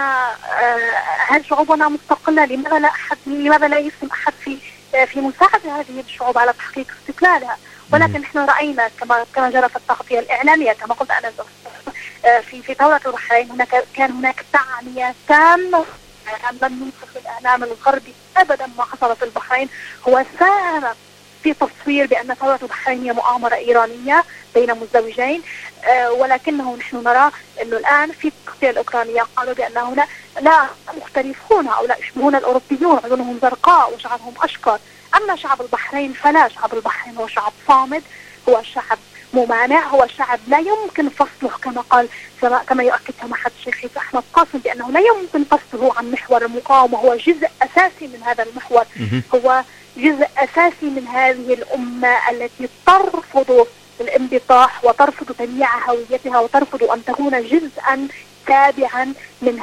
شعوبنا مستقلة؟ لماذا لا يسهم أحد في مساعدة هذه الشعوب على تحقيق استقلالها؟ ولكن نحن رأينا كما جرى في التغطية الإعلامية، كما قلت أنا في ثورة البحرين كان هناك تعمية تامة. لم ينصف الإعلام الغربي أبدا ما حصل في البحرين، هو ساهم في تصوير بأن ثورة البحرين هي مؤامرة إيرانية بين مزدوجين. ولكنه نحن نرى أنه الآن في التغطية الأوكرانية قالوا بأن هنا لا مختلفون، أو لا يشبهون الأوروبيون، عيونهم زرقاء وشعرهم أشقر. أما شعب البحرين فلا، شعب البحرين هو شعب صامد، هو شعب ممانع، هو شعب لا يمكن فصله كما يؤكد سماحة الشيخ أحمد قاسم بأنه لا يمكن فصله عن محور المقاومة. هو جزء أساسي من هذا المحور، هو جزء أساسي من هذه الأمة التي ترفض الانبطاح وترفض تبييع هويتها وترفض أن تكون جزءا تابعا من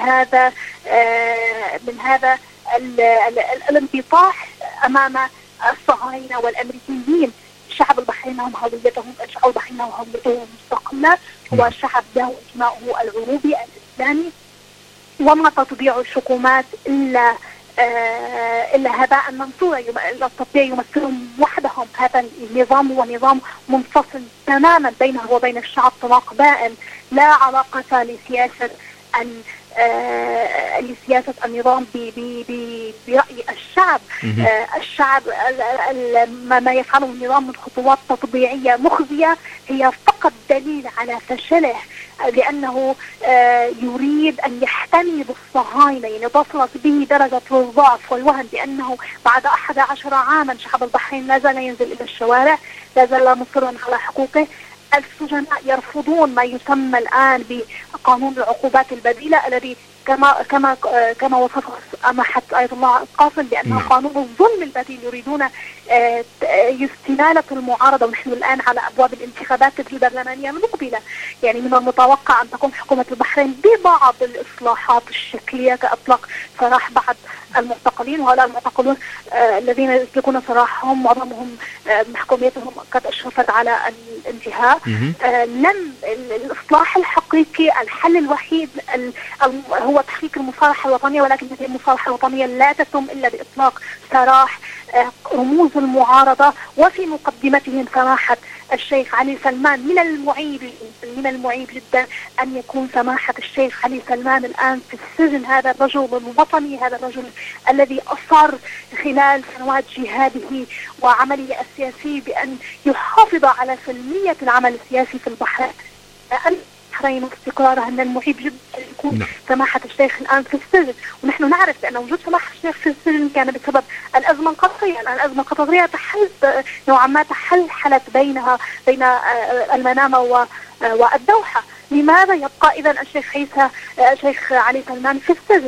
هذا الانبطاح أمام الصهاينة والأمريكيين. شعب البحرين هم هويتهم، شعب البحرين هم هويتهم المستقلة، هو شعب له انتماؤه العروبي الإسلامي، وما تطبيع الحكومات إلا هباء منثورا. التطبيع يمثلهم وحدهم. هذا النظام هو نظام منفصل تماما بينه وبين الشعب، طلاق بائن، لا علاقة لسياسة النظام برأي الشعب. الشعب ما يفعله النظام من خطوات تطبيعية مخزية هي فقط دليل على فشله، لأنه يريد أن يحتمي بالصهاينة. يعني وصلت به درجة الضعف والوهن بأنه بعد 11 عاما شعب البحرين لا زال ينزل إلى الشوارع، لا زال مصرا على حقوقه. السجناء يرفضون ما يسمى الآن بقانون العقوبات البديلة الذي كما وصفه سماحة آية الله القاسم بأنه قانون الظلم البديل. يريدون استنالة المعارضة، ونحن الآن على أبواب الانتخابات البرلمانية المقبلة. يعني من المتوقع أن تقوم حكومة البحرين ببعض الإصلاحات الشكلية كإطلاق سراح بعض المعتقلين، وهؤلاء المعتقلون الذين يطلقون سراحهم معظمهم محكوميتهم قد أشرفت على الانتهاء. لم الإصلاح الحقيقي، الحل الوحيد هو تحقيق المصالحة الوطنية، ولكن هذه المصالحة الوطنية لا تتم إلا بإطلاق سراح رموز المعارضة، وفي مقدمتهم سماحة الشيخ علي سلمان. من المعيب جدا أن يكون سماحة الشيخ علي سلمان الآن في السجن. هذا الرجل الوطني، هذا الرجل الذي أصر خلال سنوات جهاده وعمله السياسي بأن يحافظ على سلمية العمل السياسي في البحرين واستقرارها. من المحيب جدا أن يكون سماحة الشيخ الآن في السجن، ونحن نعرف بأن وجود سماحة الشيخ في السجن كان بسبب الأزمة القطرية. الأزمة القطرية نوعا ما تحلحلت بين المنامة والدوحة. لماذا يبقى إذن الشيخ علي سلمان في السجن؟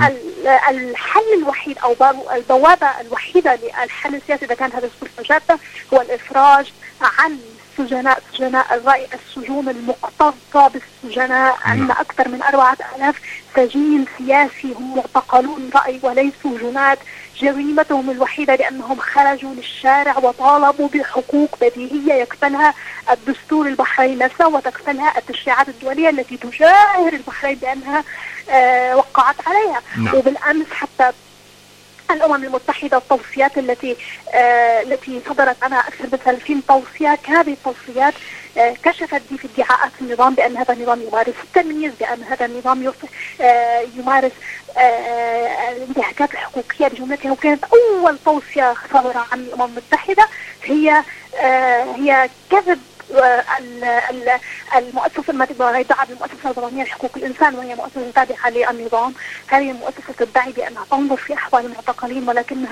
الحل الوحيد أو البوابة الوحيدة للحل السياسي إذا كان هذا السلطة جادة هو الإفراج عن سجناء الرأي، السجون المكتظة بالسجناء. عندنا أكثر من 4000 سجين سياسي هم معتقلون رأي وليسوا جنات. جريمتهم الوحيدة لأنهم خرجوا للشارع وطالبوا بحقوق بديهية يكفلها الدستور البحرين نفسه وتكفلها التشريعات الدولية التي تجاهر البحرين بأنها وقعت عليها. وبالأمس حتى الأمم المتحدة التوصيات التي صدرت عنها أكثر من 30 توصية، هذه التوصيات كشفت في ادعاءات النظام بأن هذا النظام يمارس التمييز، بأن هذا النظام يمارس الانتهاكات الحقوقية بجملتها. وكانت أول توصية صدرت عن الأمم المتحدة هي هي كذب المؤسسة المادية تدعى بالمؤسسة الوطنية لحقوق الإنسان، وهي مؤسسة تابعة للنظام. هذه المؤسسة تدعي بأنها تنظر في أحوال المعتقلين،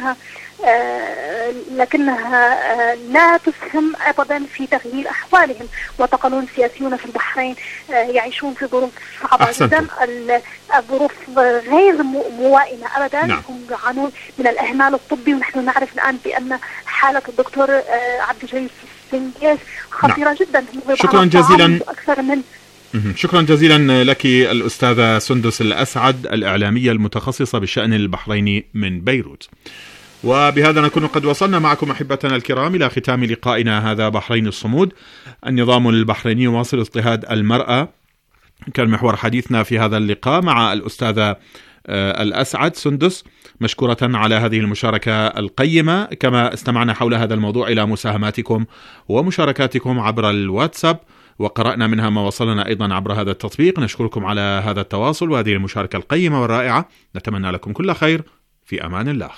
لكنها لا تسهم أبدا في تغيير أحوالهم. معتقلون سياسيون في البحرين يعيشون في ظروف صعبة جدا، الظروف غير موائمة أبدا. هم يعانون من الإهمال الطبي، ونحن نعرف الآن بأن حالة الدكتور عبد الجليل سنجيس خطيرة جدا. شكرا جزيلا. شكرا جزيلا لك الأستاذة سندس الأسعد، الإعلامية المتخصصة بالشأن البحريني من بيروت. وبهذا نكون قد وصلنا معكم أحبتنا الكرام إلى ختام لقائنا هذا بحرين الصمود. النظام البحريني يواصل اضطهاد المرأة، كان محور حديثنا في هذا اللقاء مع الأستاذة الأسعد سندس. مشكورة على هذه المشاركة القيمة، كما استمعنا حول هذا الموضوع إلى مساهماتكم ومشاركاتكم عبر الواتساب، وقرأنا منها ما وصلنا أيضا عبر هذا التطبيق. نشكركم على هذا التواصل وهذه المشاركة القيمة والرائعة. نتمنى لكم كل خير، في أمان الله.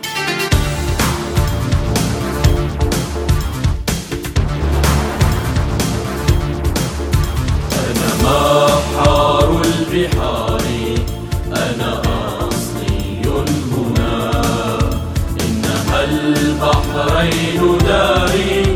أنا بحار البحار، أنا أصلي هنا، إنها البحرين داري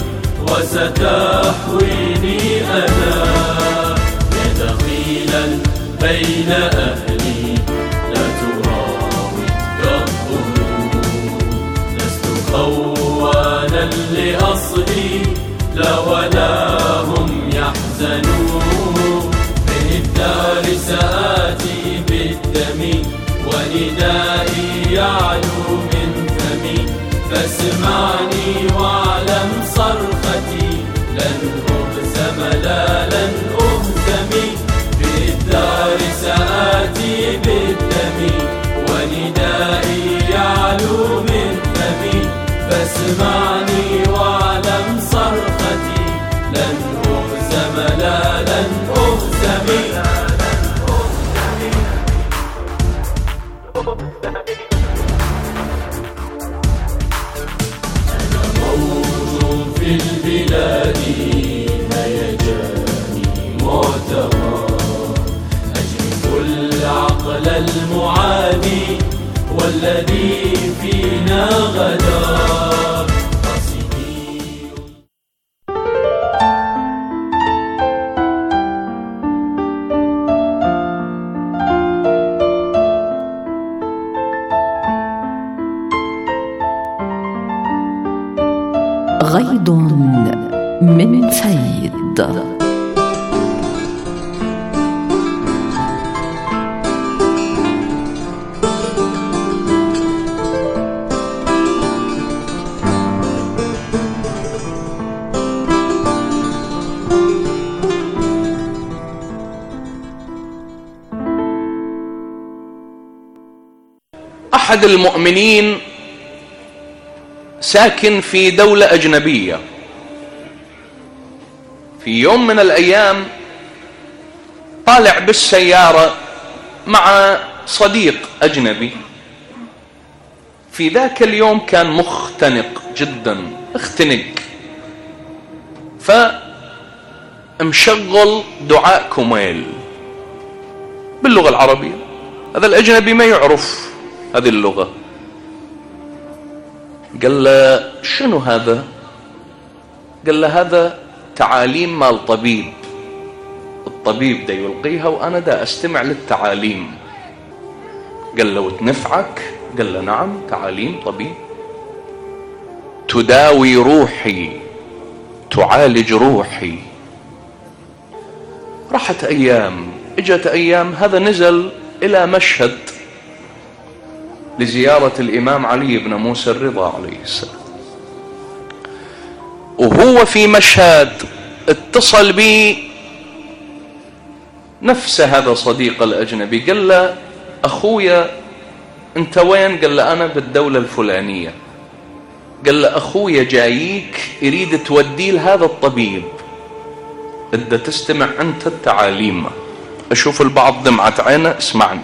وستحويني أنا، يا دخيلا بين أهلي لا تراوي الظهور، لست خوانا لأصلي لا ولا هم يحزنون، من الدار سآتي بالدم وندائي يعلو من فمي، فاسمعني واعلم صرختي لن أهزم لا لن أهزم، بالدار سآتي بالدم وندائي يعلو من فمي، فاسمعني واعلم صرختي لن أهزم لا لن أهزم. أنا موج في البلاد هيجاني معتبر، أجرف العقل المعادي والذي فينا غدا. غيض من فيض. أحد المؤمنين ساكن في دولة أجنبية، في يوم من الأيام طالع بالسيارة مع صديق أجنبي. في ذاك اليوم كان مختنق جدا، اختنق، فمشغل دعاء كميل باللغة العربية. هذا الأجنبي ما يعرف هذه اللغة. قال له شنو هذا؟ قال له هذا تعاليم مال طبيب، الطبيب دا يلقيها وأنا دا أستمع للتعاليم. قال له وتنفعك؟ قال له نعم، تعاليم طبيب تداوي روحي، تعالج روحي. راحت أيام، اجت أيام، هذا نزل إلى مشهد لزيارة الإمام علي بن موسى الرضا عليه السلام. وهو في مشهد اتصل بي نفس هذا صديق الأجنبي، قال له أخويا أنت وين؟ قال له أنا بالدولة الفلانية. قال له أخويا جاييك يريد توديه لهذا الطبيب، بدأ تستمع أنت التعاليم. أشوف البعض دمعت عينه، اسمعني،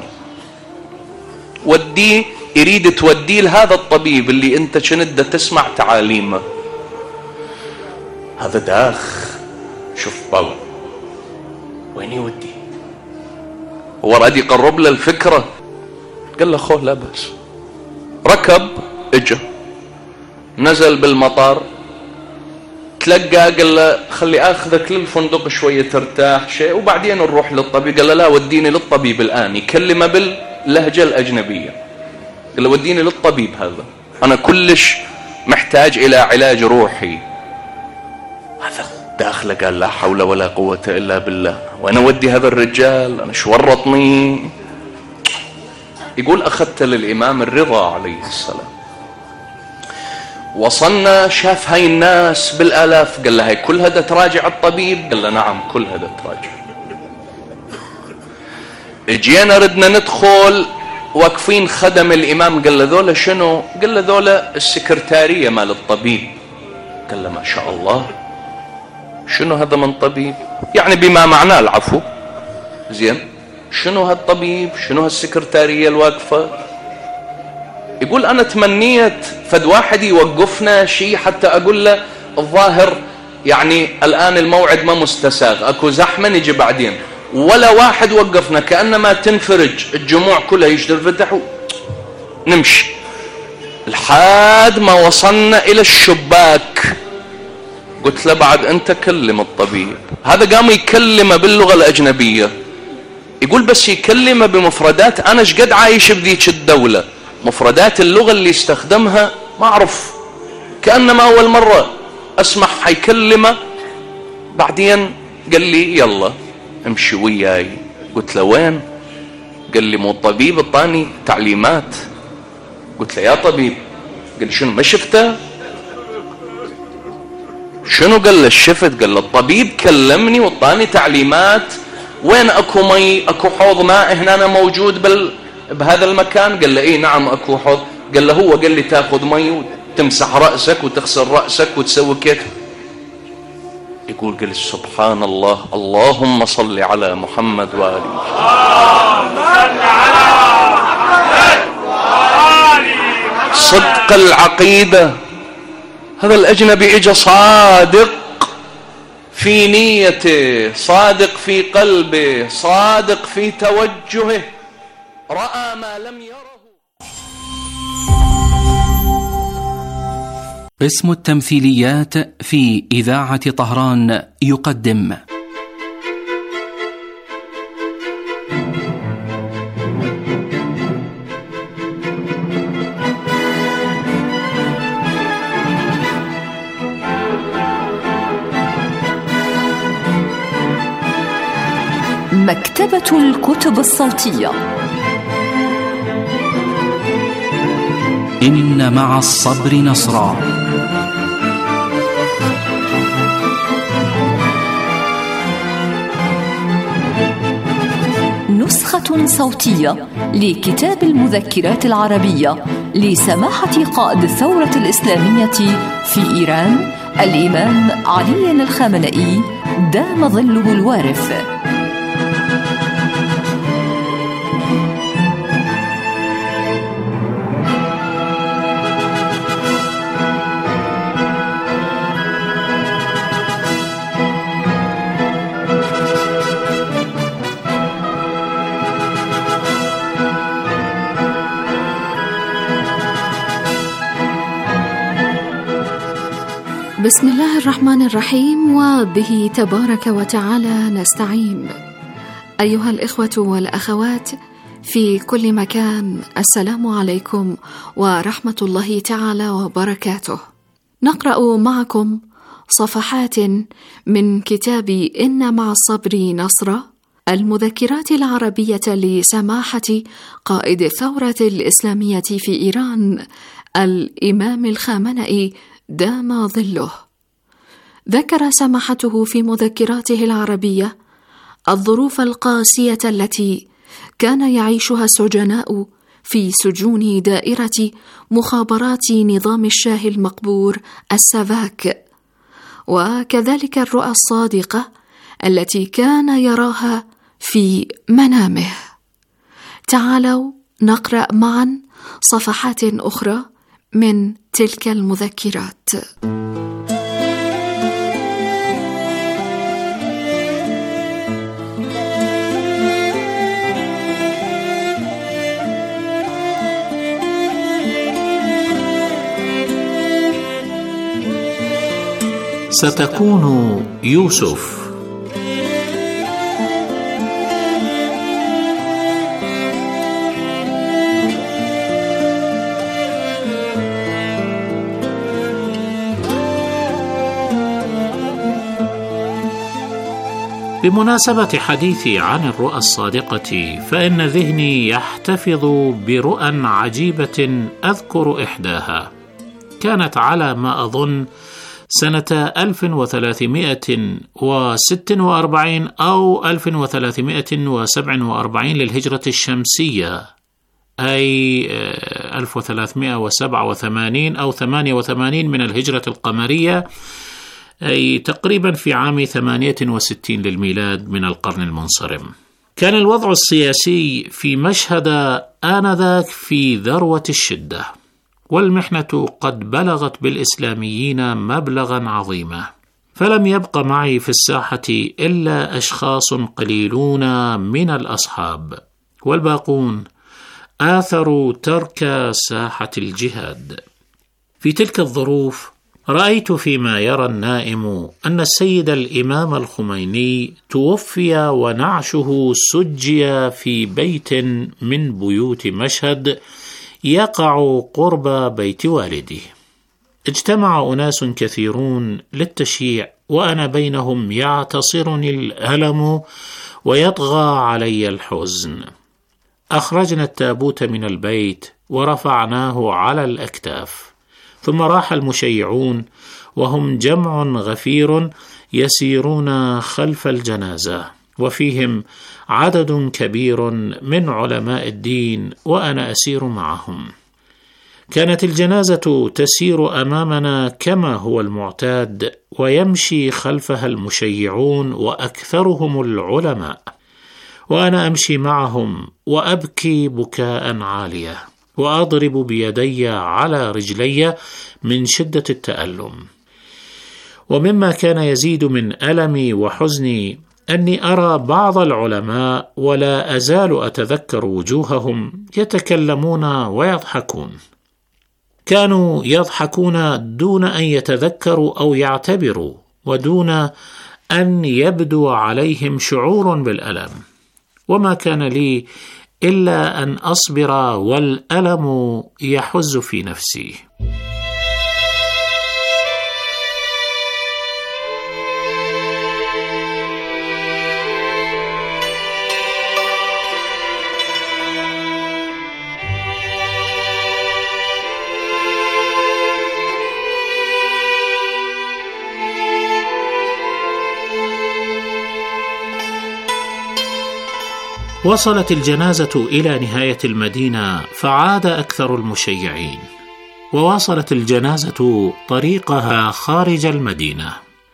وديه، يريد توديه لهذا الطبيب اللي أنت شنده تسمع تعاليمه. هذا داخ. شوف بابا وين يودي؟ هو راد يقرب له الفكرة. قال له خوه لا بأس. ركب اجا نزل بالمطار، تلقى قال له خلي اخذك للفندق شوية ترتاح شيء وبعدين نروح للطبيب. قال له لا وديني للطبيب الآن. يكلمه باللهجة الأجنبية. قال له وديني للطبيب، هذا أنا كلش محتاج إلى علاج روحي. هذا داخله قال لا حول ولا قوة إلا بالله، وأنا ودي هذا الرجال، أنا شو ورطني. يقول أخذت للإمام الرضا عليه السلام، وصلنا شاف هاي الناس بالآلاف. قال له هاي كلها دا تراجع الطبيب؟ قال له نعم كلها دا تراجع. اجينا ردنا ندخل، واقفين خدم الإمام. قال له ذولا شنو؟ قال له ذولا السكرتارية مال الطبيب. قال له ما شاء الله، شنو هذا من طبيب؟ يعني بما معناه العفو. زين شنو هالطبيب؟ شنو هالسكرتارية الواقفة؟ يقول أنا تمنيت فد واحد يوقفنا شيء حتى أقول له الظاهر يعني الآن الموعد ما مستساغ، أكو زحمة نجي بعدين. ولا واحد وقفنا، كأنما تنفرج الجموع كلها يجدر فتح نمشي لحد ما وصلنا إلى الشباك. قلت له بعد أنت كلم الطبيب. هذا قام يكلمه باللغة الأجنبية. يقول بس يكلمه بمفردات أنا شقد عايش بذيك الدولة، مفردات اللغة اللي استخدمها ما أعرف، كأنما أول مرة أسمع حيكلمه. بعدين قال لي يلا امشي وياي. قلت له وين؟ قال لي مو الطبيب اعطاني تعليمات. قلت له يا طبيب. قال لي شنو ما شفته؟ شنو؟ قال له شفت. قال له الطبيب كلمني واعطاني تعليمات. وين اكو مي؟ اكو حوض ماء هنا أنا موجود بهذا المكان؟ قال له ايه نعم اكو حوض. قال له هو قال لي تاخذ مي وتمسح رأسك وتغسل رأسك وتسوي كيف. يقول قال سبحان الله، اللهم صل على محمد وآل محمد. صدق العقيدة. هذا الأجنبي إجا صادق في نيته، صادق في قلبه، صادق في توجهه، رأى ما لم يره. قسم التمثيليات في إذاعة طهران يقدم مكتبة الكتب الصوتية. إن مع الصبر نصرا. نسخة صوتية لكتاب المذكرات العربية لسماحة قائد الثورة الإسلامية في إيران الإمام علي الخامنئي دام ظله الوارث. بسم الله الرحمن الرحيم، وبه تبارك وتعالى نستعين. أيها الإخوة والأخوات في كل مكان، السلام عليكم ورحمة الله تعالى وبركاته. نقرأ معكم صفحات من كتاب إن مع الصبر نصرا، المذكرات العربية لسماحة قائد الثورة الإسلامية في إيران الإمام الخامنئي دام ظله. ذكر سماحته في مذكراته العربية الظروف القاسية التي كان يعيشها السجناء في سجون دائرة مخابرات نظام الشاه المقبور السافاك، وكذلك الرؤى الصادقة التي كان يراها في منامه. تعالوا نقرأ معا صفحات أخرى من تلك المذكرات. ستكون يوسف. بمناسبة حديثي عن الرؤى الصادقة، فإن ذهني يحتفظ برؤى عجيبة أذكر إحداها. كانت على ما أظن سنة 1346 أو 1347 للهجرة الشمسية، أي 1387 أو 88 من الهجرة القمرية، أي تقريبا في عام 68 للميلاد من القرن المنصرم. كان الوضع السياسي في مشهد آنذاك في ذروة الشدة، والمحنة قد بلغت بالإسلاميين مبلغا عظيما، فلم يبق معي في الساحة إلا أشخاص قليلون من الأصحاب، والباقون آثروا ترك ساحة الجهاد. في تلك الظروف رأيت فيما يرى النائم أن السيد الإمام الخميني توفي ونعشه سجي في بيت من بيوت مشهد يقع قرب بيت والده. اجتمع أناس كثيرون للتشييع، وأنا بينهم يعتصرني الألم ويطغى علي الحزن. أخرجنا التابوت من البيت ورفعناه على الأكتاف، ثم راح المشيعون وهم جمع غفير يسيرون خلف الجنازة، وفيهم عدد كبير من علماء الدين وأنا أسير معهم. كانت الجنازة تسير أمامنا كما هو المعتاد، ويمشي خلفها المشيعون وأكثرهم العلماء، وأنا أمشي معهم وأبكي بكاء عالية، وأضرب بيدي على رجلي من شدة التألم. ومما كان يزيد من ألمي وحزني أني أرى بعض العلماء ولا أزال أتذكر وجوههم يتكلمون ويضحكون. كانوا يضحكون دون أن يتذكروا أو يعتبروا، ودون أن يبدو عليهم شعور بالألم، وما كان لي إلا أن أصبر والألم يحز في نفسي. وصلت الجنازة إلى نهاية المدينة، فعاد أكثر المشيعين، وواصلت الجنازة طريقها خارج المدينة،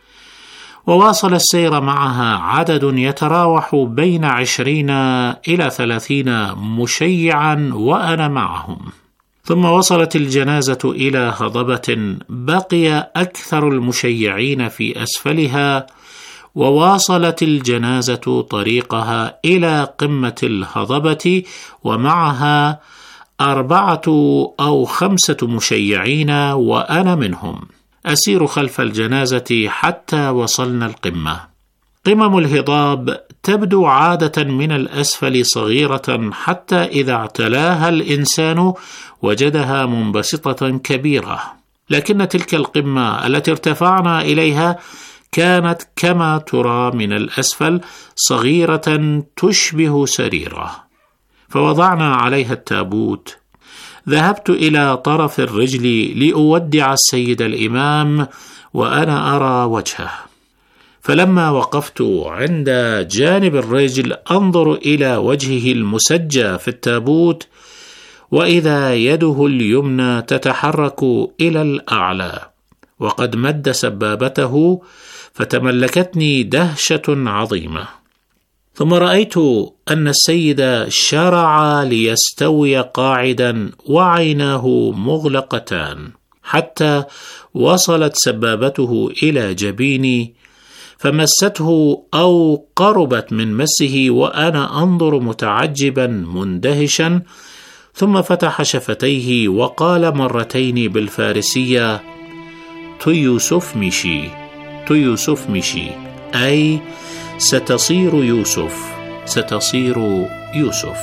وواصل السير معها عدد يتراوح بين 20 إلى 30 مشيعا وأنا معهم. ثم وصلت الجنازة إلى هضبة بقي أكثر المشيعين في أسفلها، وواصلت الجنازة طريقها إلى قمة الهضبة، ومعها 4 أو 5 مشيعين وأنا منهم، أسير خلف الجنازة حتى وصلنا القمة. قمم الهضاب تبدو عادة من الأسفل صغيرة، حتى إذا اعتلاها الإنسان وجدها منبسطة كبيرة، لكن تلك القمة التي ارتفعنا إليها كانت كما ترى من الأسفل صغيرة تشبه سريرة. فوضعنا عليها التابوت. ذهبت إلى طرف الرجل لأودع السيد الإمام وأنا أرى وجهه، فلما وقفت عند جانب الرجل أنظر إلى وجهه المسجى في التابوت، وإذا يده اليمنى تتحرك إلى الأعلى، وقد مد سبابته، فتملكتني دهشة عظيمة. ثم رأيت أن السيد شرع ليستوي قاعدا وعيناه مغلقتان، حتى وصلت سبابته إلى جبيني، فمسته أو قربت من مسه وأنا أنظر متعجبا مندهشا. ثم فتح شفتيه وقال مرتين بالفارسية: تو يوسف ميشي، يوسف مشي، أي ستصير يوسف، ستصير يوسف.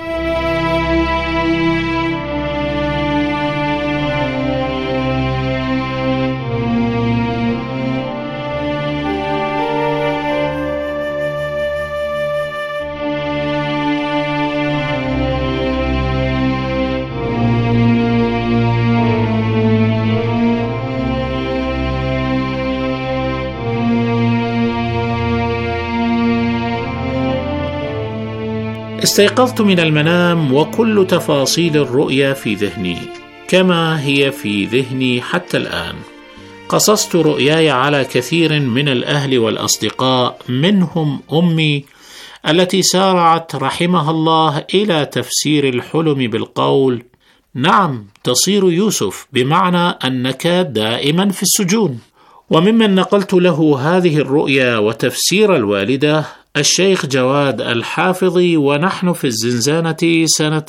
استيقظت من المنام وكل تفاصيل الرؤيا في ذهني كما هي في ذهني حتى الآن. قصصت رؤياي على كثير من الأهل والأصدقاء، منهم أمي التي سارعت رحمها الله إلى تفسير الحلم بالقول: نعم، تصير يوسف، بمعنى أنك دائما في السجون. وممن نقلت له هذه الرؤيا وتفسير الوالدة الشيخ جواد الحافظي، ونحن في الزنزانة سنة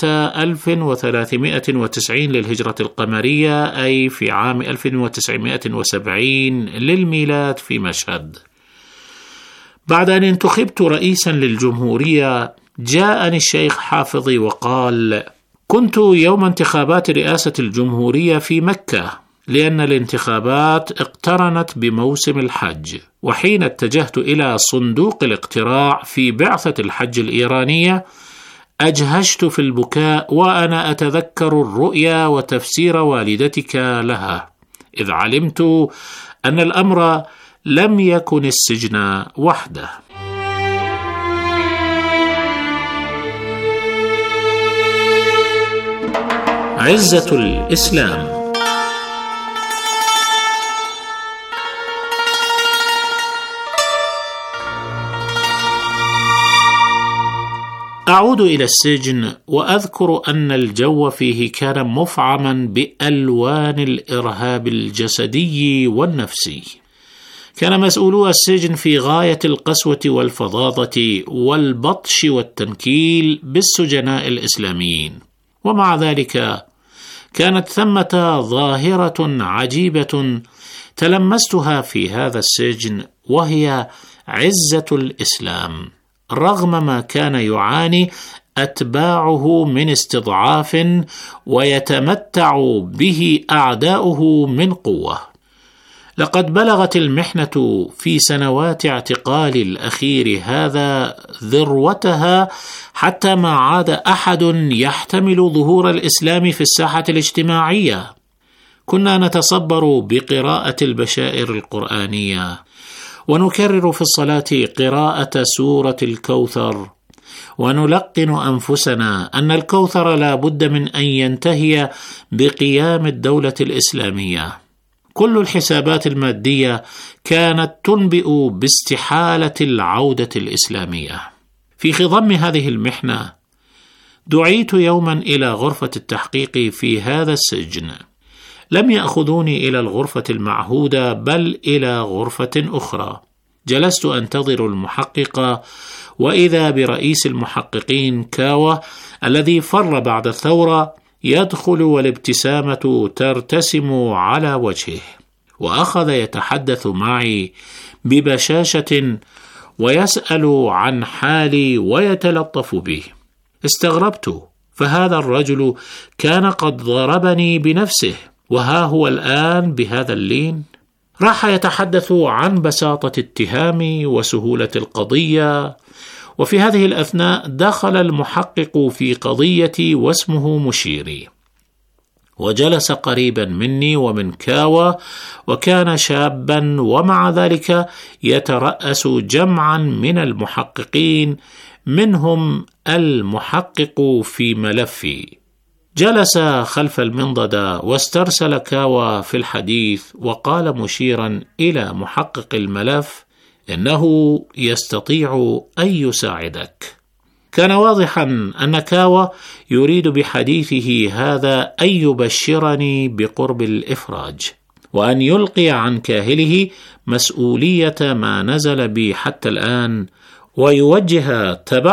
1390 للهجرة القمرية، أي في عام 1970 للميلاد في مشهد. بعد أن انتخبت رئيسا للجمهورية جاءني الشيخ حافظي وقال: كنت يوم انتخابات رئاسة الجمهورية في مكة، لأن الانتخابات اقترنت بموسم الحج، وحين اتجهت إلى صندوق الاقتراع في بعثة الحج الإيرانية أجهشت في البكاء وأنا أتذكر الرؤيا وتفسير والدتك لها، إذ علمت أن الأمر لم يكن السجن وحده. عزة الإسلام. أعود إلى السجن وأذكر أن الجو فيه كان مفعما بألوان الإرهاب الجسدي والنفسي. كان مسؤولو السجن في غاية القسوة والفظاظة والبطش والتنكيل بالسجناء الإسلاميين، ومع ذلك كانت ثمة ظاهرة عجيبة تلمستها في هذا السجن، وهي عزة الإسلام، رغم ما كان يعاني أتباعه من استضعاف ويتمتع به أعداؤه من قوة. لقد بلغت المحنة في سنوات اعتقال الأخير هذا ذروتها، حتى ما عاد أحد يحتمل ظهور الإسلام في الساحة الاجتماعية. كنا نتصبر بقراءة البشائر القرآنية، ونكرر في الصلاة قراءة سورة الكوثر، ونلقن أنفسنا أن الكوثر لا بد من أن ينتهي بقيام الدولة الإسلامية. كل الحسابات المادية كانت تنبئ باستحالة العودة الإسلامية. في خضم هذه المحنة دعيت يوما إلى غرفة التحقيق في هذا السجن. لم يأخذوني إلى الغرفة المعهودة، بل إلى غرفة أخرى. جلست أنتظر المحقق، وإذا برئيس المحققين كاوا الذي فر بعد الثورة يدخل والابتسامة ترتسم على وجهه، وأخذ يتحدث معي ببشاشة ويسأل عن حالي ويتلطف بي. استغربت، فهذا الرجل كان قد ضربني بنفسه، وها هو الآن بهذا اللين. راح يتحدث عن بساطة اتهامي وسهولة القضية، وفي هذه الأثناء دخل المحقق في قضيتي واسمه مشيري، وجلس قريبا مني ومن كاوا، وكان شابا، ومع ذلك يترأس جمعا من المحققين، منهم المحقق في ملفي. جلس خلف المنضدة واسترسل كاوا في الحديث، وقال مشيرا إلى محقق الملف إنه يستطيع أن يساعدك. كان واضحا أن كاوا يريد بحديثه هذا أن يبشرني بقرب الإفراج، وأن يلقي عن كاهله مسؤولية ما نزل بي حتى الآن، ويوجه تبع